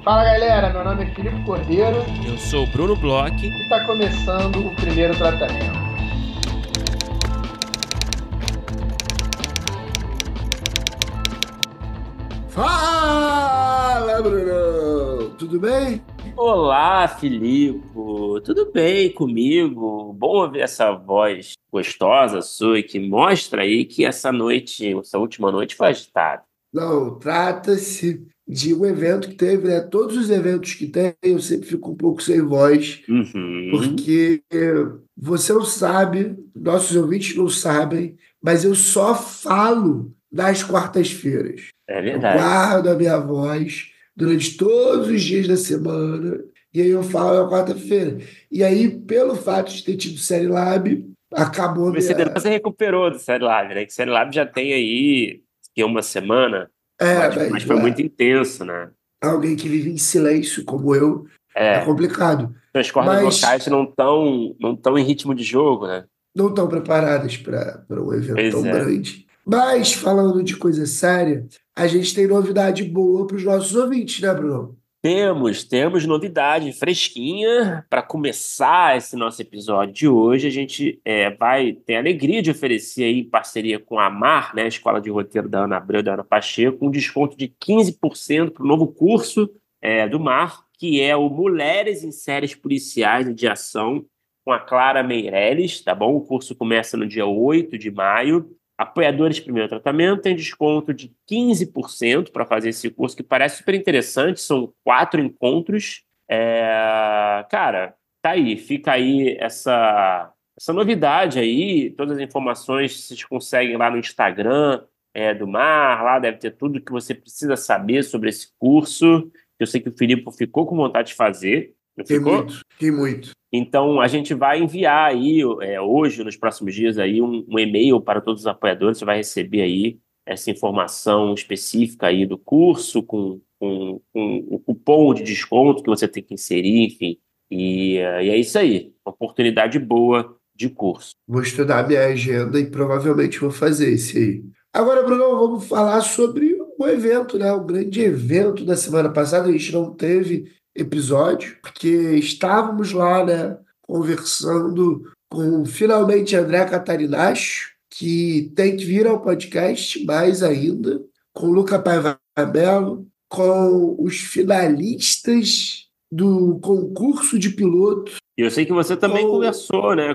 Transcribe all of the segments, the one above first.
Fala galera, meu nome é Filipe Cordeiro Eu sou o Bruno Bloch. e está começando o primeiro tratamento. Fala, Bruno! Tudo bem? Olá, Filipe. Tudo bem comigo? Bom ouvir essa voz gostosa sua que mostra aí que essa noite, essa última noite foi agitada. Não, trata-se de um evento que teve, né? Todos os eventos que tem, eu sempre fico um pouco sem voz, Uhum, porque você não sabe, nossos ouvintes não sabem, mas eu só falo nas quartas-feiras. é Eu verdade. guardo a minha voz durante todos os dias da semana, e aí eu falo na quarta-feira. E aí, pelo fato de ter tido Série Lab, acabou Você ainda não minha. se recuperou do Série Lab, né? Que Série Lab já tem aí que uma semana, É, mas mas foi muito intenso, né? alguém que vive em silêncio como eu, é É, complicado. suas cordas Mas vocais não tão em ritmo de jogo, né? não estão preparadas para um evento Pois tão é. grande. Mas, falando de coisa séria, a gente tem novidade boa para os nossos ouvintes, né, Bruno? Temos novidade fresquinha para começar esse nosso episódio de hoje. A gente vai ter a alegria de oferecer aí, em parceria com a AMAR, né, a Escola de Roteiro da Ana Abreu e da Ana Pacheco, um desconto de 15% para o novo curso do MAR, que é o Mulheres em Séries Policiais de Ação, com a Clara Meirelles, tá bom? O curso começa no dia 8 de maio. Apoiadores Primeiro Tratamento tem desconto de 15% para fazer esse curso, que parece super interessante. São 4 encontros. Cara, tá aí, fica aí essa novidade aí. Todas as informações vocês conseguem lá no Instagram do Mar. Lá deve ter tudo que você precisa saber sobre esse curso. Eu sei que o Filipe ficou com vontade de fazer, não Fiquei ficou? muito, fiquei muito. Então, a gente vai enviar aí, hoje, nos próximos dias, aí, um e-mail para todos os apoiadores. Você vai receber aí essa informação específica aí do curso, com o cupom de desconto que você tem que inserir, enfim. E é isso aí. Uma oportunidade boa de curso. Vou estudar minha agenda e provavelmente vou fazer esse aí. Agora, Bruno, vamos falar sobre o evento, né? O grande evento da semana passada. A gente não teve episódio, porque estávamos lá, né, conversando com finalmente André Catarinacho, que tem que vir ao podcast mais ainda, com Luca Paiva Melo, com os finalistas do concurso de piloto, E eu sei que você também com conversou, né,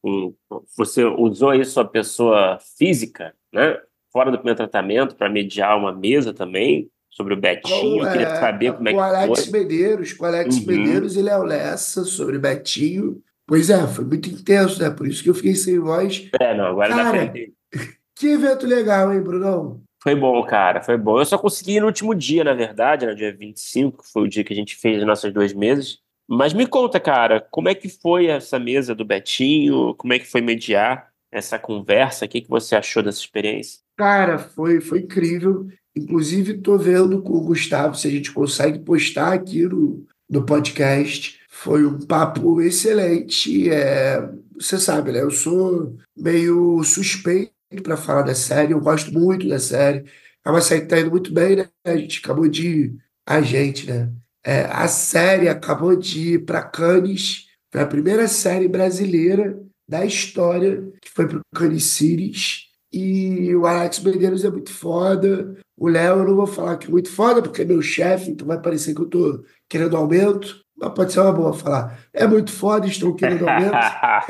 você usou aí sua pessoa física, né, fora do primeiro tratamento para mediar uma mesa também sobre o Betinho. Eu queria saber como é com que Alex foi. Medeiros, com Alex Uhum. Medeiros e Léo Lessa sobre Betinho. Pois é, foi muito intenso, né? Por isso que eu fiquei sem voz. Não, agora dá para Cara, entender. que evento legal, hein, Brunão? Foi bom, cara, foi bom. Eu só consegui ir no último dia, na verdade, no dia 25, que foi o dia que a gente fez as nossas 2 mesas. Mas me conta, cara, como é que foi essa mesa do Betinho? Como é que foi mediar essa conversa? O que que você achou dessa experiência? Cara, foi incrível. Inclusive, tô vendo com o Gustavo se a gente consegue postar aqui no podcast. Foi um papo excelente. Você sabe, né? Eu sou meio suspeito para falar da série. Eu gosto muito da série. É uma série que tá indo muito bem, né? A gente acabou de. A gente, né? A série acabou de ir para Cannes. Foi a primeira série brasileira da história que foi para o Cannes Series. E o Alex Medeiros é muito foda. O Léo, eu não vou falar que é muito foda, porque é meu chefe, então vai parecer que eu tô querendo aumento. Mas pode ser uma boa falar. É muito foda, estou querendo aumento.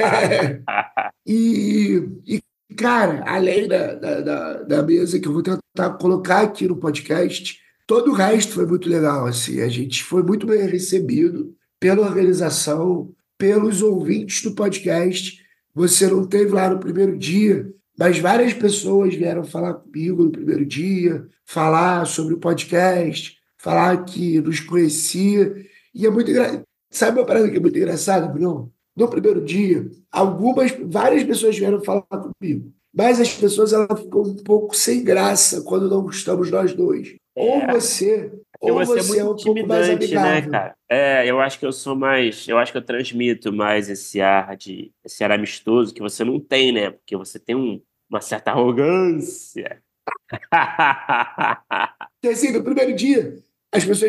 E, cara, além da mesa que eu vou tentar colocar aqui no podcast, todo o resto foi muito legal, assim. A gente foi muito bem recebido pela organização, pelos ouvintes do podcast. Você não teve lá no primeiro dia, mas várias pessoas vieram falar comigo no primeiro dia, falar sobre o podcast, falar que nos conhecia. E é muito engraçado. Sabe uma parada que é muito engraçada, Bruno? No primeiro dia, várias pessoas vieram falar comigo, mas as pessoas elas ficam um pouco sem graça quando não estamos nós dois. É, porque Ou você é você é muito um pouco mais intimidante, né, amigável. cara? Eu acho que eu sou mais, eu acho que eu transmito mais esse ar amistoso que você não tem, né? Porque você tem uma certa arrogância. E assim, no primeiro dia, as pessoas vieram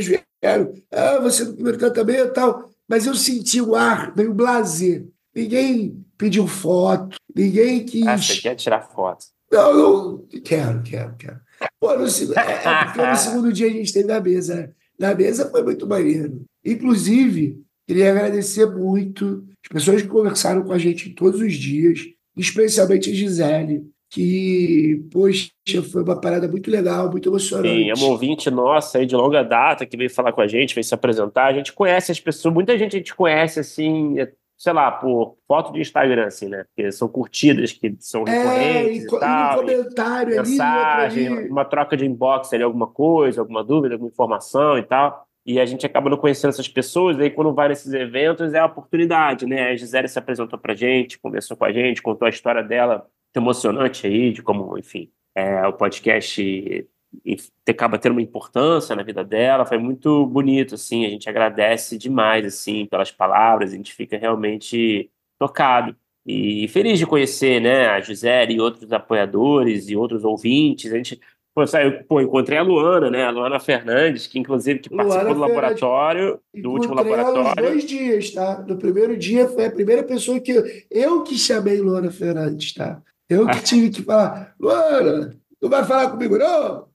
Você no primeiro tratamento e tal. Mas eu senti o ar meio blasé. Ninguém pediu foto, ninguém Ah, você quis. quer tirar foto. Não, não, quero. Pô, é porque no segundo dia a gente teve a mesa, né? Na mesa foi muito maneiro. Inclusive, queria agradecer muito as pessoas que conversaram com a gente todos os dias, especialmente a Gisele, que, poxa, foi uma parada muito legal, muito Sim, é uma emocionante. ouvinte nossa aí de longa data que veio falar com a gente, veio se apresentar. A gente conhece as pessoas, muita gente a gente conhece assim, sei lá, por foto de Instagram, assim, né? Porque são curtidas que são recorrentes e E no tal, e comentário ali, e outro mensagem, ali. uma troca de inbox ali, alguma coisa, alguma dúvida, alguma informação e tal. E a gente acaba não conhecendo essas pessoas, aí quando vai nesses eventos é a oportunidade, né? A Gisele se apresentou pra gente, conversou com a gente, contou a história dela, muito emocionante aí, de como, enfim, o podcast acaba tendo uma importância na vida dela, foi muito bonito, assim, a gente agradece demais, assim, pelas palavras, a gente fica realmente tocado e feliz de conhecer, né, a Gisele e outros apoiadores e outros ouvintes, a gente, encontrei a Luana, né, a Luana Fernandes, que inclusive que participou Luana do Fernandes. laboratório, do último Encontrei ela os laboratório. 2 dias, tá? No primeiro dia foi a primeira pessoa que eu que chamei Luana Fernandes, tá? Eu que tive que falar, Luana, tu vai falar comigo, não?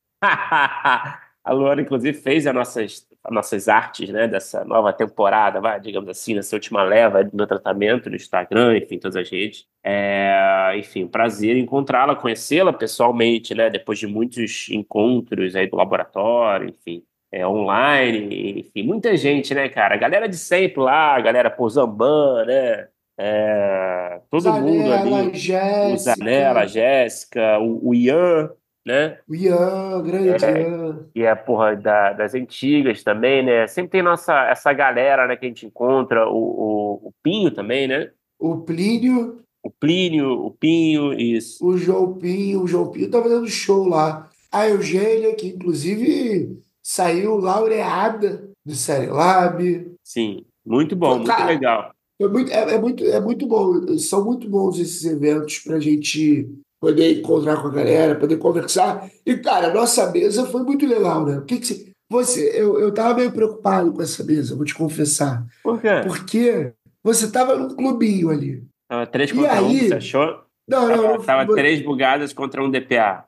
A Luana, inclusive, fez as nossas artes, né, dessa nova temporada, vai, digamos assim, nessa última leva do meu tratamento no Instagram, enfim, todas as redes. Enfim, um prazer encontrá-la, conhecê-la pessoalmente, né, depois de muitos encontros aí do laboratório, enfim, online, enfim, muita gente, né, cara? A galera de sempre lá, a galera Pozamban, né? Todo mundo Zanella, ali, o Zanella, a Jéssica, Jéssica, o Ian, né? o Ian, grande É, Ian, e é, porra, das antigas também, né? Sempre tem essa galera, né, que a gente encontra, o Pinho também, né? o Plínio, O Plínio, o Pinho, isso. o João Pinho tá fazendo show lá. A Eugênia, que inclusive saiu laureada do Série Lab. Sim, muito bom, muito Cara, legal. é muito bom. São muito bons esses eventos para a gente poder encontrar com a galera, poder conversar. E, cara, a nossa mesa foi muito legal, né? O que que eu tava meio preocupado com essa mesa, vou te confessar. Por quê? Porque você tava num clubinho ali. Tava 3 E contra um, você aí. achou? Não, Tava, não, tava não. 3 bugadas contra um DPA.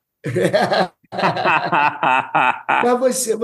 Mas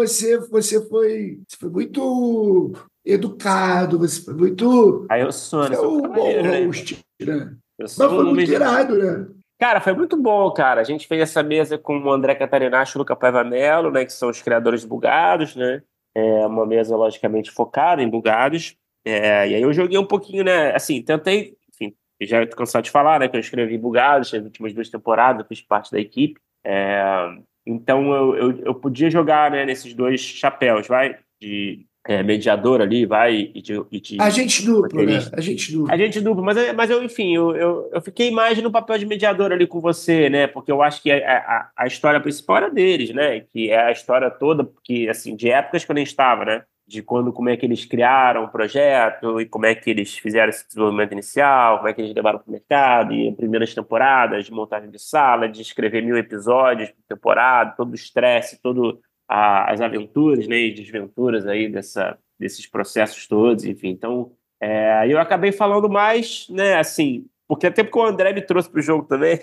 você foi muito educado, você foi muito. Aí eu sou, Você né? é Sou um bom cavalheiro, né? host, né? Eu Mas sou foi um homem muito de honra. irado, né? Cara, foi muito bom, cara. A gente fez essa mesa com o André Catarinacho e o Luca Paiva Mello, né, que são os criadores de Bugados, né? É uma mesa, logicamente, focada em Bugados. E aí eu joguei um pouquinho, né? Assim, tentei, enfim, eu já tô cansado de falar, né, que eu escrevi Bugados nas últimas 2 temporadas, eu fiz parte da equipe. Então eu podia jogar, né, nesses dois chapéus, vai, de mediador ali, vai, e de Agente duplo, né? roteirista. Agente A duplo. gente duplo, mas eu, enfim, eu fiquei mais no papel de mediador ali com você, né? Porque eu acho que a história principal era deles, né? Que é a história toda, que, assim, de épocas que eu nem estava, né? De quando, como é que eles criaram o projeto e como é que eles fizeram esse desenvolvimento inicial, como é que eles levaram para o mercado, e primeiras temporadas, de montagem de sala, de escrever 1.000 episódios por temporada, todo o estresse, todo as aventuras, né? E desventuras aí desses processos todos, enfim. Então, aí eu acabei falando mais, né, assim, porque até porque o André me trouxe pro jogo também.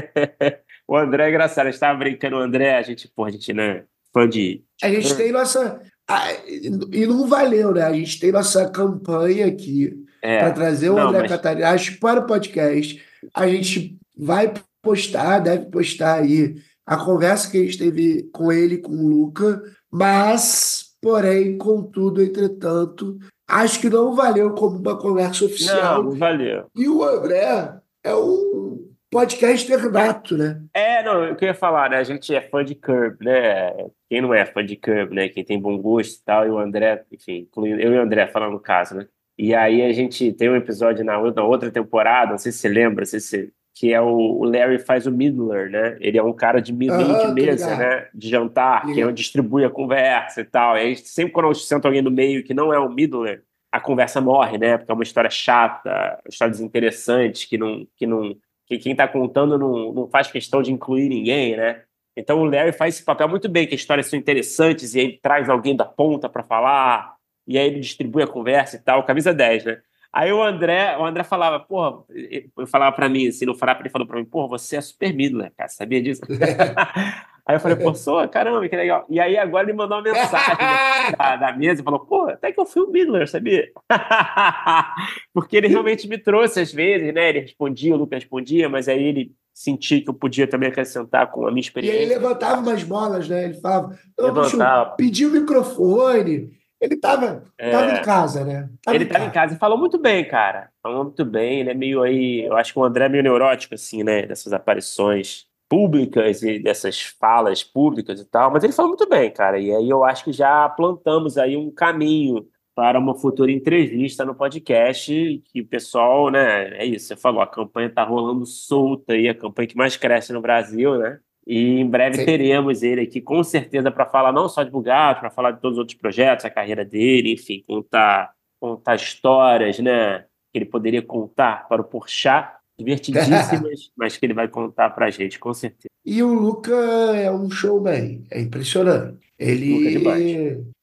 O André é engraçado, a gente tava brincando, o André, a gente, né, fã de A gente tem nossa. E não valeu, né? A gente tem nossa campanha aqui para trazer o não, André mas Catarinacho para o podcast. A gente vai postar, deve postar aí a conversa que a gente teve com ele, com o Luca, mas, porém, contudo, entretanto, acho que não valeu como uma conversa não, oficial. não valeu. E o André é um podcaster nato, né? Não, eu queria falar, né, a gente é fã de Curb, né, quem não é fã de Curb, né, quem tem bom gosto e tal, e o André, enfim, incluindo eu e o André, falando no caso, né, e aí a gente tem um episódio na outra temporada, não sei se você lembra, não sei se que é o Larry faz o Middler, né? Ele é um cara de meio de Aham, tô mesa, ligado, né? De jantar, que é onde ligado. distribui a conversa e tal. E aí, sempre quando eu sento alguém no meio que não é o Middler, a conversa morre, né? Porque é uma história chata, uma história desinteressante, que quem está contando não faz questão de incluir ninguém, né? Então o Larry faz esse papel muito bem, que as histórias são interessantes e aí ele traz alguém da ponta para falar, e aí ele distribui a conversa e tal, camisa 10, né? Aí o André falava, porra, eu falava pra mim, assim, no Frapa, ele falou pra mim, porra, você é super Midler, cara, sabia disso? Aí eu falei, pô, sou, caramba, que legal. E aí agora ele mandou uma mensagem da mesa e falou, pô, até que eu fui o Midler, sabia? Porque ele realmente me trouxe às vezes, né? Ele respondia, o Lucas respondia, mas aí ele sentia que eu podia também acrescentar com a minha E aí ele experiência. levantava umas bolas, né? Ele falava, não, deixa eu Levantava. pedir o microfone. Ele tava em É, casa, né? Tava ele em estava em casa. casa e falou muito bem, cara. Falou muito bem. Ele é meio aí. Eu acho que o André é meio neurótico, assim, né? Dessas aparições públicas e dessas falas públicas e tal. Mas ele falou muito bem, cara. E aí eu acho que já plantamos aí um caminho para uma futura entrevista no podcast. Que o pessoal, né? É isso, você falou, a campanha está rolando solta aí, a campanha que mais cresce no Brasil, né? E em breve Sim. teremos ele aqui, com certeza, para falar não só de Bugatti, para falar de todos os outros projetos, a carreira dele, enfim, contar histórias, né, que ele poderia contar para o Porchat, divertidíssimas, mas que ele vai contar para a gente, com certeza. E o Luca é um showman, é impressionante. Nunca é demais.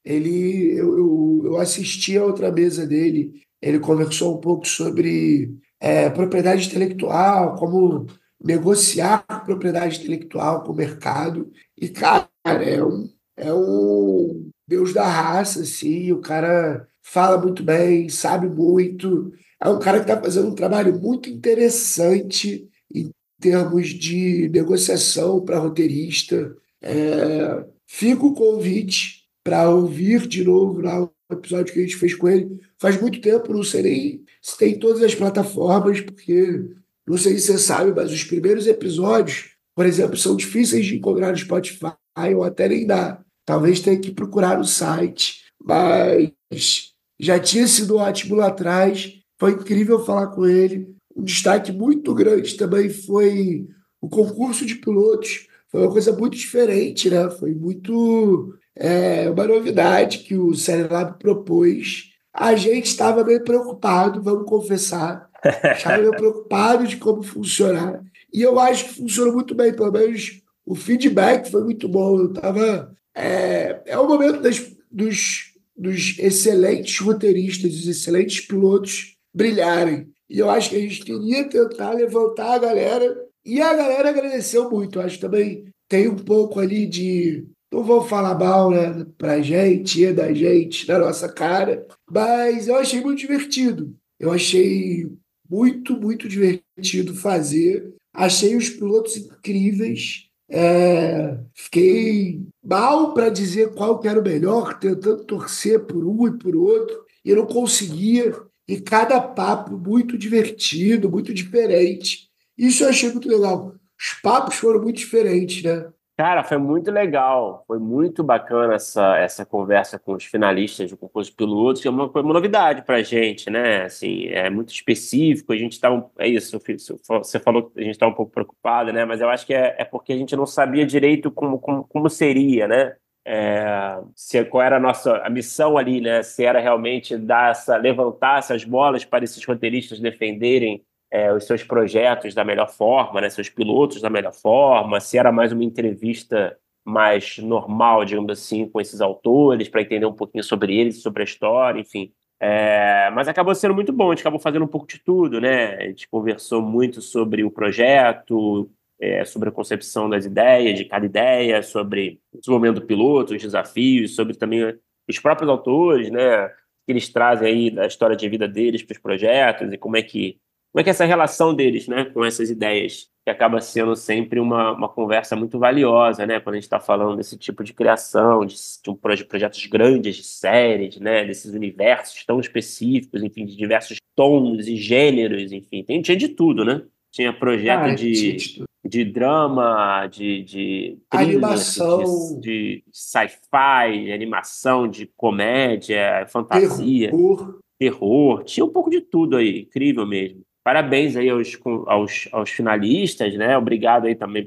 Eu assisti a outra mesa dele, ele conversou um pouco sobre propriedade intelectual, como negociar propriedade intelectual com o mercado. E, cara, é um deus da raça, assim, o cara fala muito bem, sabe muito. É um cara que está fazendo um trabalho muito interessante termos de negociação para roteirista. Fica o convite para ouvir de novo lá o episódio que a gente fez com ele. Faz muito tempo, não sei nem se tem em todas as plataformas, porque não sei se você sabe, mas os primeiros episódios, por exemplo, são difíceis de encontrar no Spotify ou até nem dá. Talvez tenha que procurar no site, mas já tinha sido ótimo lá atrás. Foi incrível falar com ele. Um destaque muito grande também foi o concurso de pilotos. Foi uma coisa muito diferente, né? Foi uma novidade que o Serialab propôs. A gente estava meio preocupado, vamos confessar. Estava meio preocupado de como funcionar. E eu acho que funcionou muito bem, pelo menos o feedback foi muito bom. Eu tava. É o momento dos excelentes roteiristas, dos excelentes pilotos brilharem. E eu acho que a gente queria tentar levantar a galera, e a galera agradeceu muito. Eu acho que também tem um pouco ali de. Não vou falar mal, né, pra gente, da gente, na nossa cara, mas eu achei muito divertido. Eu achei muito, muito divertido fazer. Achei os pilotos incríveis. Fiquei mal para dizer qual que era o melhor, tentando torcer por um e por outro, e eu não conseguia. E cada papo muito divertido, muito diferente. Isso eu achei muito legal. Os papos foram muito diferentes, né? Cara, foi muito legal, foi muito bacana essa conversa com os finalistas do concurso de pilotos, que foi uma novidade para a gente, né? Assim, é muito específico, a gente estava, é isso, você falou que a gente estava um pouco preocupado, né? Mas eu acho que é porque a gente não sabia direito como seria, né? Qual era a missão ali, né? Se era realmente levantar essas bolas para esses roteiristas defenderem os seus projetos da melhor forma, né, seus pilotos da melhor forma, se era mais uma entrevista mais normal, digamos assim, com esses autores, para entender um pouquinho sobre eles, sobre a história, enfim. Mas acabou sendo muito bom, a gente acabou fazendo um pouco de tudo, né? A gente conversou muito sobre o projeto, sobre a concepção das ideias, de cada ideia, sobre o desenvolvimento do piloto, os desafios, sobre também os próprios autores, né? Que eles trazem aí da história de vida deles para os projetos e como é que é essa relação deles, né, com essas ideias, que acaba sendo sempre uma conversa muito valiosa, né, quando a gente está falando desse tipo de criação, de projetos grandes, de séries, né, desses universos tão específicos, enfim, de diversos tons e gêneros, enfim, tinha de tudo, né? Tinha projeto Cara, de drama, de thriller, animação, de sci-fi, de animação, de comédia, fantasia, terror. terror, tinha um pouco de tudo aí, incrível mesmo. Parabéns aí aos finalistas, né? Obrigado aí também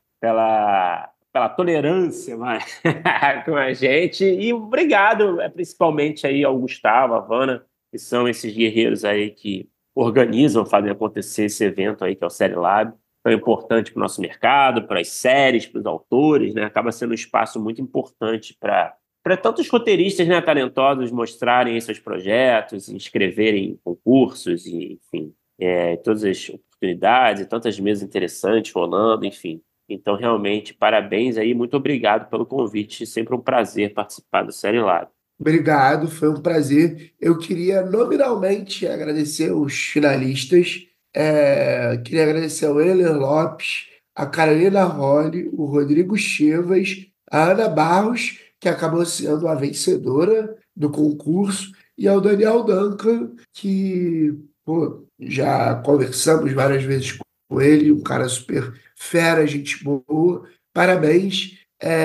pela tolerância com a gente. E obrigado, principalmente aí ao Gustavo, a Vanna, que são esses guerreiros aí que organizam, fazem acontecer esse evento aí, que é o Série Lab. tão importante para o nosso mercado, para as séries, para os autores, né? Acaba sendo um espaço muito importante para tantos roteiristas, né, talentosos mostrarem seus projetos, inscreverem em concursos, e, enfim, todas as oportunidades e tantas mesas interessantes rolando, enfim. Então, realmente, parabéns aí, muito obrigado pelo convite, sempre um prazer participar do Série Lab. Obrigado, foi um prazer. Eu queria nominalmente agradecer os finalistas. Queria agradecer ao Euler Lopes, a Carolina Rolle, o Rodrigo Chevas, a Ana Barros, que acabou sendo a vencedora do concurso, e ao Daniel Duncan, que pô, já conversamos várias vezes com ele, um cara super fera, gente boa. Parabéns.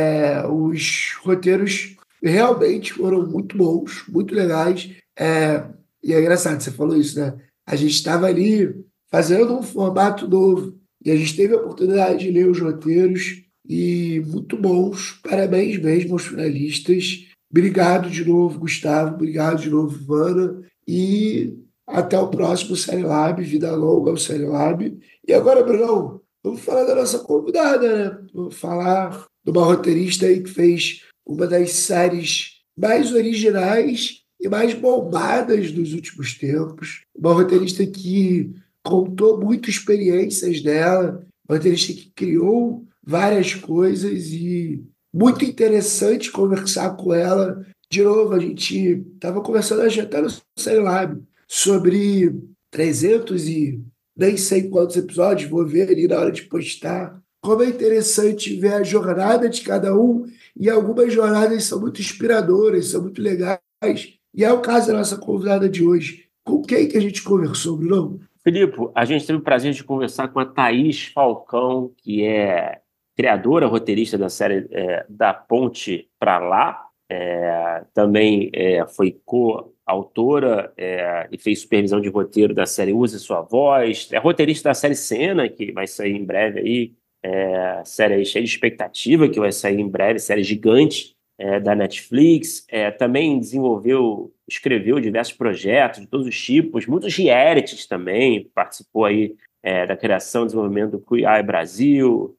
Os roteiros realmente foram muito bons, muito legais. E é engraçado, você falou isso, né? A gente estava ali fazendo um formato novo e a gente teve a oportunidade de ler os roteiros e muito bons. Parabéns mesmo aos finalistas. Obrigado de novo, Gustavo. Obrigado de novo, Ivana. E até o próximo Série Lab. Vida longa ao Série Lab. E agora, Brunão, vamos falar da nossa convidada, né? Vamos falar de uma roteirista aí que fez uma das séries mais originais e mais bombadas dos últimos tempos. Uma roteirista que contou muito experiências dela, uma roteirista que criou várias coisas e muito interessante conversar com ela. De novo, a gente estava conversando até no Série Lab sobre 300 e nem sei quantos episódios, vou ver ali na hora de postar. Como é interessante ver a jornada de cada um, e algumas jornadas são muito inspiradoras, são muito legais. E é o caso da nossa convidada de hoje. Com quem que a gente conversou, Bruno? Filipe, a gente teve o prazer de conversar com a Thaís Falcão, que é criadora, roteirista da série Da Ponte Pra Lá. Também foi coautora e fez supervisão de roteiro da série Use Sua Voz. É roteirista da série Cena, que vai sair em breve aí. Série aí cheia de expectativa, que vai sair em breve, série gigante da Netflix. Também escreveu diversos projetos de todos os tipos, muitos realities também, participou aí da criação e desenvolvimento do QI Brasil,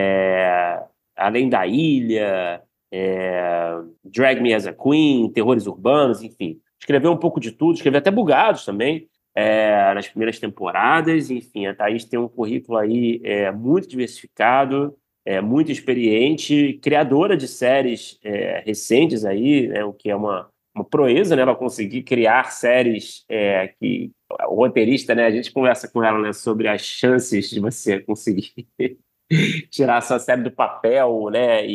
Além da Ilha, Drag Me as a Queen, Terrores Urbanos, enfim. Escreveu um pouco de tudo, escreveu até Bugados também, nas primeiras temporadas. Enfim, a Thaís tem um currículo aí muito diversificado, muito experiente, criadora de séries recentes aí, né, o que é uma proeza, né, ela conseguir criar séries que o roteirista, né, a gente conversa com ela, né, sobre as chances de você conseguir tirar a sua série do papel, né,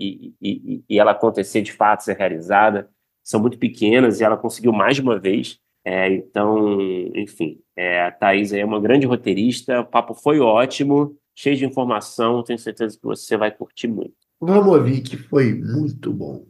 e ela acontecer de fato, ser realizada, são muito pequenas, e ela conseguiu mais de uma vez. Então, enfim, a Thaís aí é uma grande roteirista, o papo foi ótimo, cheio de informação, tenho certeza que você vai curtir muito. Vamos ouvir, que foi muito bom.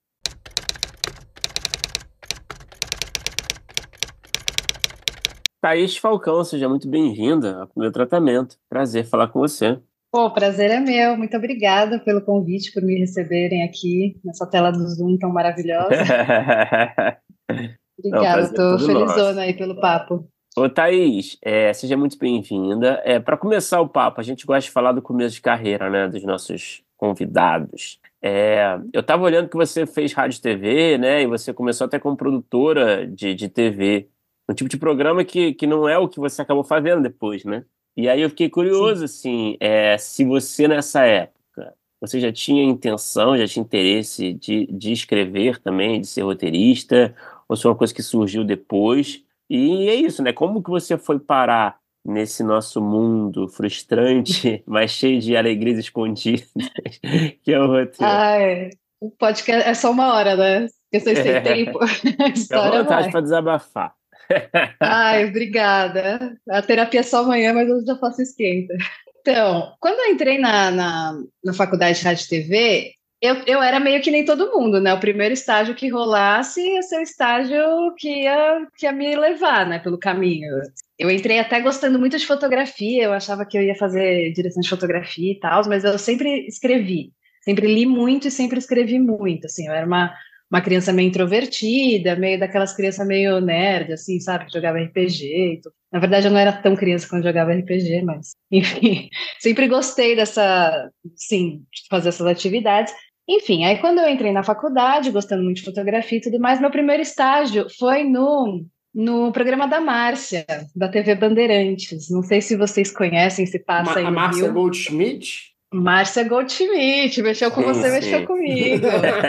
Thaís Falcão, seja muito bem-vinda ao Meu Tratamento. Prazer falar com você. Pô, o prazer é meu. Muito obrigada pelo convite, por me receberem aqui nessa tela do Zoom tão maravilhosa. Obrigada, estou felizona aí pelo papo. Ô, Thaís, seja muito bem-vinda. Para começar o papo, a gente gosta de falar do começo de carreira, né, dos nossos convidados. Eu estava olhando que você fez rádio e TV, né, e você começou até como produtora de TV, um tipo de programa que não é o que você acabou fazendo depois, né? E aí eu fiquei curioso, assim, se você nessa época, você já tinha intenção, já tinha interesse de escrever também, de ser roteirista, ou se é uma coisa que surgiu depois. E é isso, né? Como que você foi parar nesse nosso mundo frustrante, mas cheio de alegrias escondidas, que é o roteiro? O podcast é só uma hora, né? Porque vocês têm tempo. A história vontade para desabafar. Obrigada. A terapia é só amanhã, mas eu já faço esquenta. Então, quando eu entrei na faculdade de rádio e TV, eu era meio que nem todo mundo, né? O primeiro estágio que rolasse ia ser o estágio que ia me levar, né, pelo caminho. Eu entrei até gostando muito de fotografia, eu achava que eu ia fazer direção de fotografia e tal, mas eu sempre escrevi. Sempre li muito e sempre escrevi muito, assim. Eu era uma uma criança meio introvertida, meio daquelas crianças meio nerd, assim, sabe, que jogava RPG e tudo. Na verdade, eu não era tão criança quando jogava RPG, mas, enfim, sempre gostei dessa, sim, de fazer essas atividades. Enfim, aí quando eu entrei na faculdade, gostando muito de fotografia e tudo mais, meu primeiro estágio foi no programa da Márcia, da TV Bandeirantes. Não sei se vocês conhecem, se passa aí A no Márcia Rio. Goldschmidt? Márcia Goldschmidt, mexeu com você, mexeu comigo.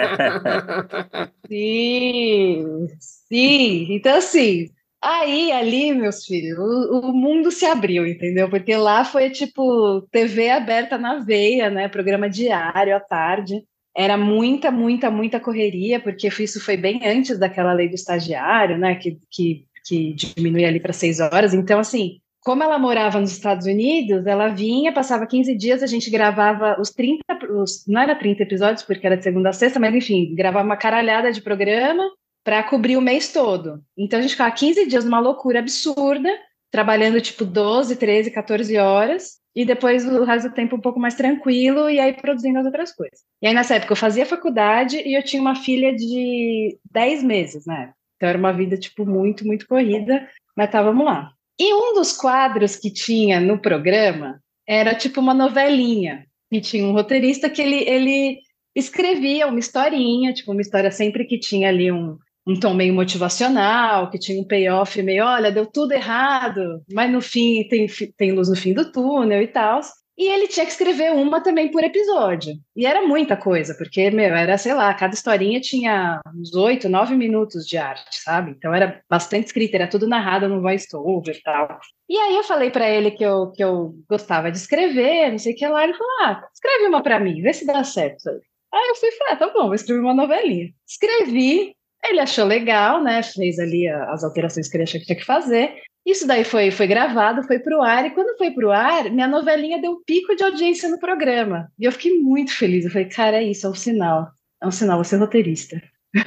Sim, sim. Então, assim, aí, ali, meus filhos, o mundo se abriu, entendeu? Porque lá foi, tipo, TV aberta na veia, né? Programa diário, à tarde. Era muita, muita, muita correria, porque isso foi bem antes daquela lei do estagiário, né? Que diminui ali para 6 horas. Então, assim, como ela morava nos Estados Unidos, ela vinha, passava 15 dias, a gente gravava não era 30 episódios, porque era de segunda a sexta, mas enfim, gravava uma caralhada de programa para cobrir o mês todo. Então a gente ficava 15 dias numa loucura absurda, trabalhando tipo 12, 13, 14 horas, e depois o resto do tempo um pouco mais tranquilo, e aí produzindo as outras coisas. E aí nessa época eu fazia faculdade e eu tinha uma filha de 10 meses, né? Então era uma vida tipo muito, muito corrida, mas tá, vamos lá. E um dos quadros que tinha no programa era tipo uma novelinha. E tinha um roteirista que ele escrevia uma historinha, tipo uma história sempre que tinha ali um tom meio motivacional, que tinha um payoff meio, olha, deu tudo errado, mas no fim tem luz no fim do túnel e tal. E ele tinha que escrever uma também por episódio. E era muita coisa, porque, meu, era, sei lá, cada historinha tinha uns 8, 9 minutos de arte, sabe? Então era bastante escrita, era tudo narrado no voice-over e tal. E aí eu falei para ele que eu gostava de escrever, não sei o que lá, ele falou, escreve uma para mim, vê se dá certo. Aí eu fui e falei, tá bom, vou escrever uma novelinha. Escrevi, ele achou legal, né? Fez ali as alterações que ele achou que tinha que fazer. Isso daí foi gravado, foi pro ar, e quando foi pro ar, minha novelinha deu pico de audiência no programa. E eu fiquei muito feliz. Eu falei, cara, é isso, é um sinal. É um sinal, vou ser roteirista.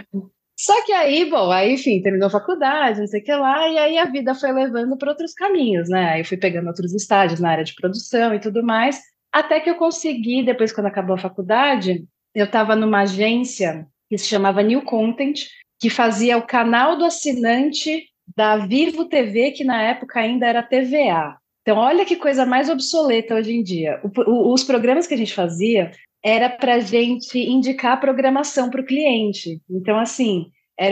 Só que aí, bom, aí, enfim, terminou a faculdade, não sei o que lá, e aí a vida foi levando para outros caminhos, né? Aí eu fui pegando outros estágios na área de produção e tudo mais, até que eu consegui, depois, quando acabou a faculdade, eu estava numa agência que se chamava New Content, que fazia o canal do assinante da Vivo TV, que na época ainda era TVA. Então, olha que coisa mais obsoleta hoje em dia. Os programas que a gente fazia era para a gente indicar programação para o cliente. Então, assim,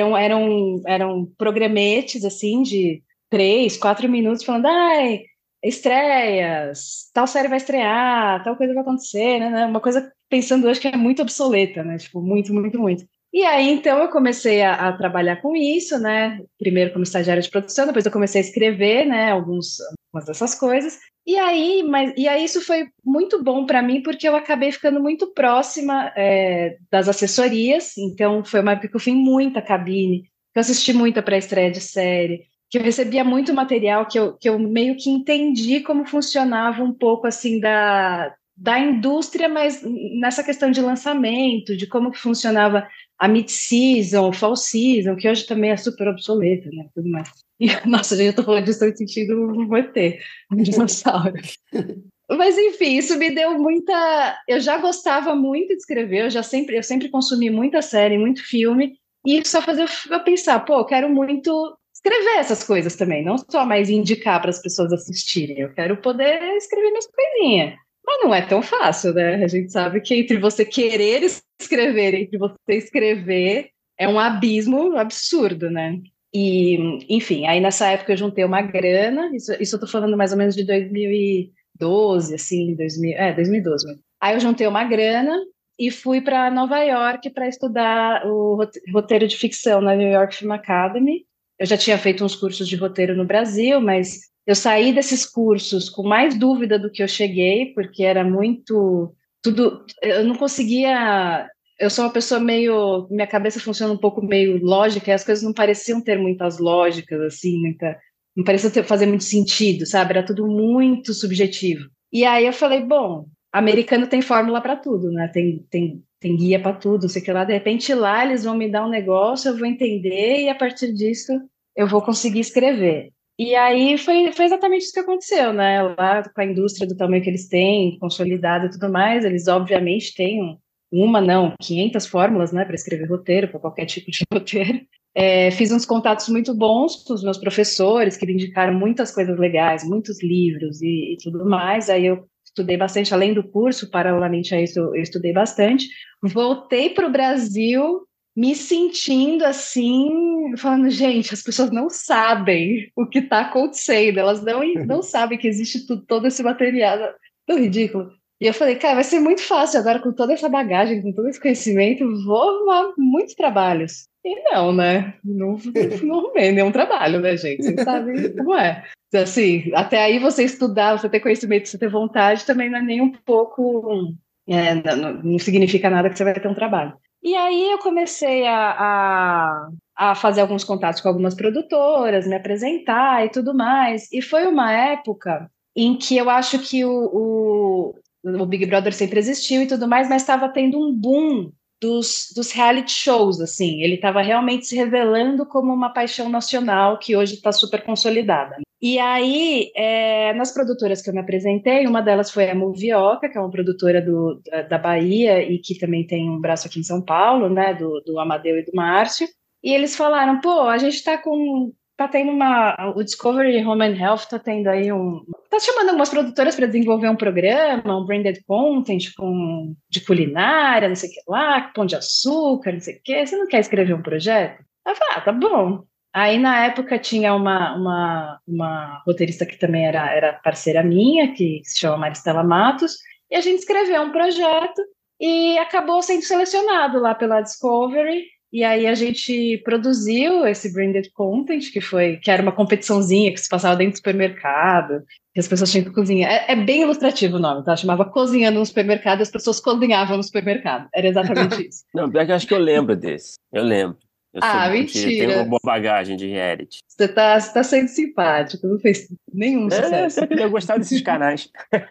eram programetes, assim, de 3, 4 minutos, falando, ai, estreias, tal série vai estrear, tal coisa vai acontecer, né? Uma coisa, pensando hoje, que é muito obsoleta, né? Tipo, muito, muito, muito. E aí, então, eu comecei a trabalhar com isso, né? Primeiro como estagiária de produção, depois eu comecei a escrever, né? Algumas dessas coisas. E aí isso foi muito bom para mim, porque eu acabei ficando muito próxima das assessorias. Então, foi uma época que eu fui em muita cabine, que eu assisti muito a pré-estreia de série, que eu recebia muito material, que eu meio que entendi como funcionava um pouco, assim, da indústria, mas nessa questão de lançamento, de como que funcionava a mid-season, fall season, que hoje também é super obsoleta, né? Tudo mais. E, nossa, gente, eu tô falando disso, estou sentindo um ET, um dinossauro. Mas, enfim, isso me deu muita... Eu já gostava muito de escrever, eu sempre consumi muita série, muito filme, e isso só fazia eu pensar, pô, eu quero muito escrever essas coisas também, não só mais indicar para as pessoas assistirem, eu quero poder escrever minhas coisinhas. Mas não é tão fácil, né? A gente sabe que entre você querer escrever e entre você escrever é um abismo absurdo, né? E, enfim, aí nessa época eu juntei uma grana, isso eu tô falando mais ou menos de 2012, assim, 2012 mesmo. Aí eu juntei uma grana e fui para Nova York para estudar o roteiro de ficção na New York Film Academy. Eu já tinha feito uns cursos de roteiro no Brasil, mas eu saí desses cursos com mais dúvida do que eu cheguei, porque era muito... eu não conseguia... Eu sou uma pessoa meio... Minha cabeça funciona um pouco meio lógica, e as coisas não pareciam ter muitas lógicas, assim, não parecia fazer muito sentido, sabe? Era tudo muito subjetivo. E aí eu falei, bom, americano tem fórmula para tudo, né? Tem guia para tudo, não sei o que lá. De repente lá eles vão me dar um negócio, eu vou entender, e a partir disso eu vou conseguir escrever. E aí foi exatamente isso que aconteceu, né? Lá com a indústria do tamanho que eles têm, consolidada e tudo mais, eles obviamente têm não, 500 fórmulas, né, para escrever roteiro, para qualquer tipo de roteiro. Fiz uns contatos muito bons com os meus professores, que me indicaram muitas coisas legais, muitos livros e tudo mais. Aí eu estudei bastante, além do curso, paralelamente a isso, eu estudei bastante. Voltei para o Brasil, me sentindo assim, falando, gente, as pessoas não sabem o que está acontecendo, elas não sabem que existe todo esse material, tão ridículo. E eu falei, cara, vai ser muito fácil agora com toda essa bagagem, com todo esse conhecimento, vou arrumar muitos trabalhos. E não, né? Não arrumei nenhum trabalho, né, gente? Vocês sabem como é. Assim, até aí você estudar, você ter conhecimento, você ter vontade, também não é nem um pouco... não significa nada que você vai ter um trabalho. E aí eu comecei a fazer alguns contatos com algumas produtoras, me apresentar e tudo mais. E foi uma época em que eu acho que o Big Brother sempre existiu e tudo mais, mas estava tendo um boom dos reality shows, assim. Ele estava realmente se revelando como uma paixão nacional que hoje está super consolidada. E aí, nas produtoras que eu me apresentei, uma delas foi a Movioca, que é uma produtora da Bahia e que também tem um braço aqui em São Paulo, né, do Amadeu e do Márcio. E eles falaram, pô, a gente tá tendo o Discovery Home and Health tá tendo aí tá chamando algumas produtoras para desenvolver um programa, um branded content de culinária, não sei o que lá, pão de açúcar, não sei o que, você não quer escrever um projeto? Eu falei, tá bom. Aí, na época, tinha uma roteirista que também era parceira minha, que se chama Maristela Matos, e a gente escreveu um projeto e acabou sendo selecionado lá pela Discovery. E aí a gente produziu esse branded content, que era uma competiçãozinha que se passava dentro do supermercado, que as pessoas tinham que cozinhar. É bem ilustrativo o nome, tá? Chamava Cozinhando no Supermercado, e as pessoas cozinhavam no supermercado. Era exatamente isso. Não, pior que eu acho que eu lembro desse. Eu lembro. Mentira. Eu tenho uma boa bagagem de reality. Você tá sendo simpático, não fez nenhum sucesso. Eu queria gostar desses canais.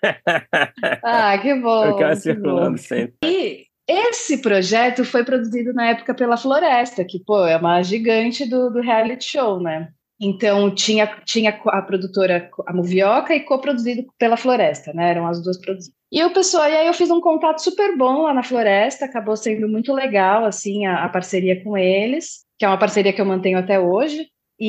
Que bom. Eu quero circulando sempre. E esse projeto foi produzido na época pela Floresta, que, pô, é uma gigante do reality show, né? Então, tinha a produtora, a Movioca, e coproduzido pela Floresta, né? Eram as duas produzidas. E aí eu fiz um contato super bom lá na Floresta, acabou sendo muito legal, assim, a parceria com eles, que é uma parceria que eu mantenho até hoje.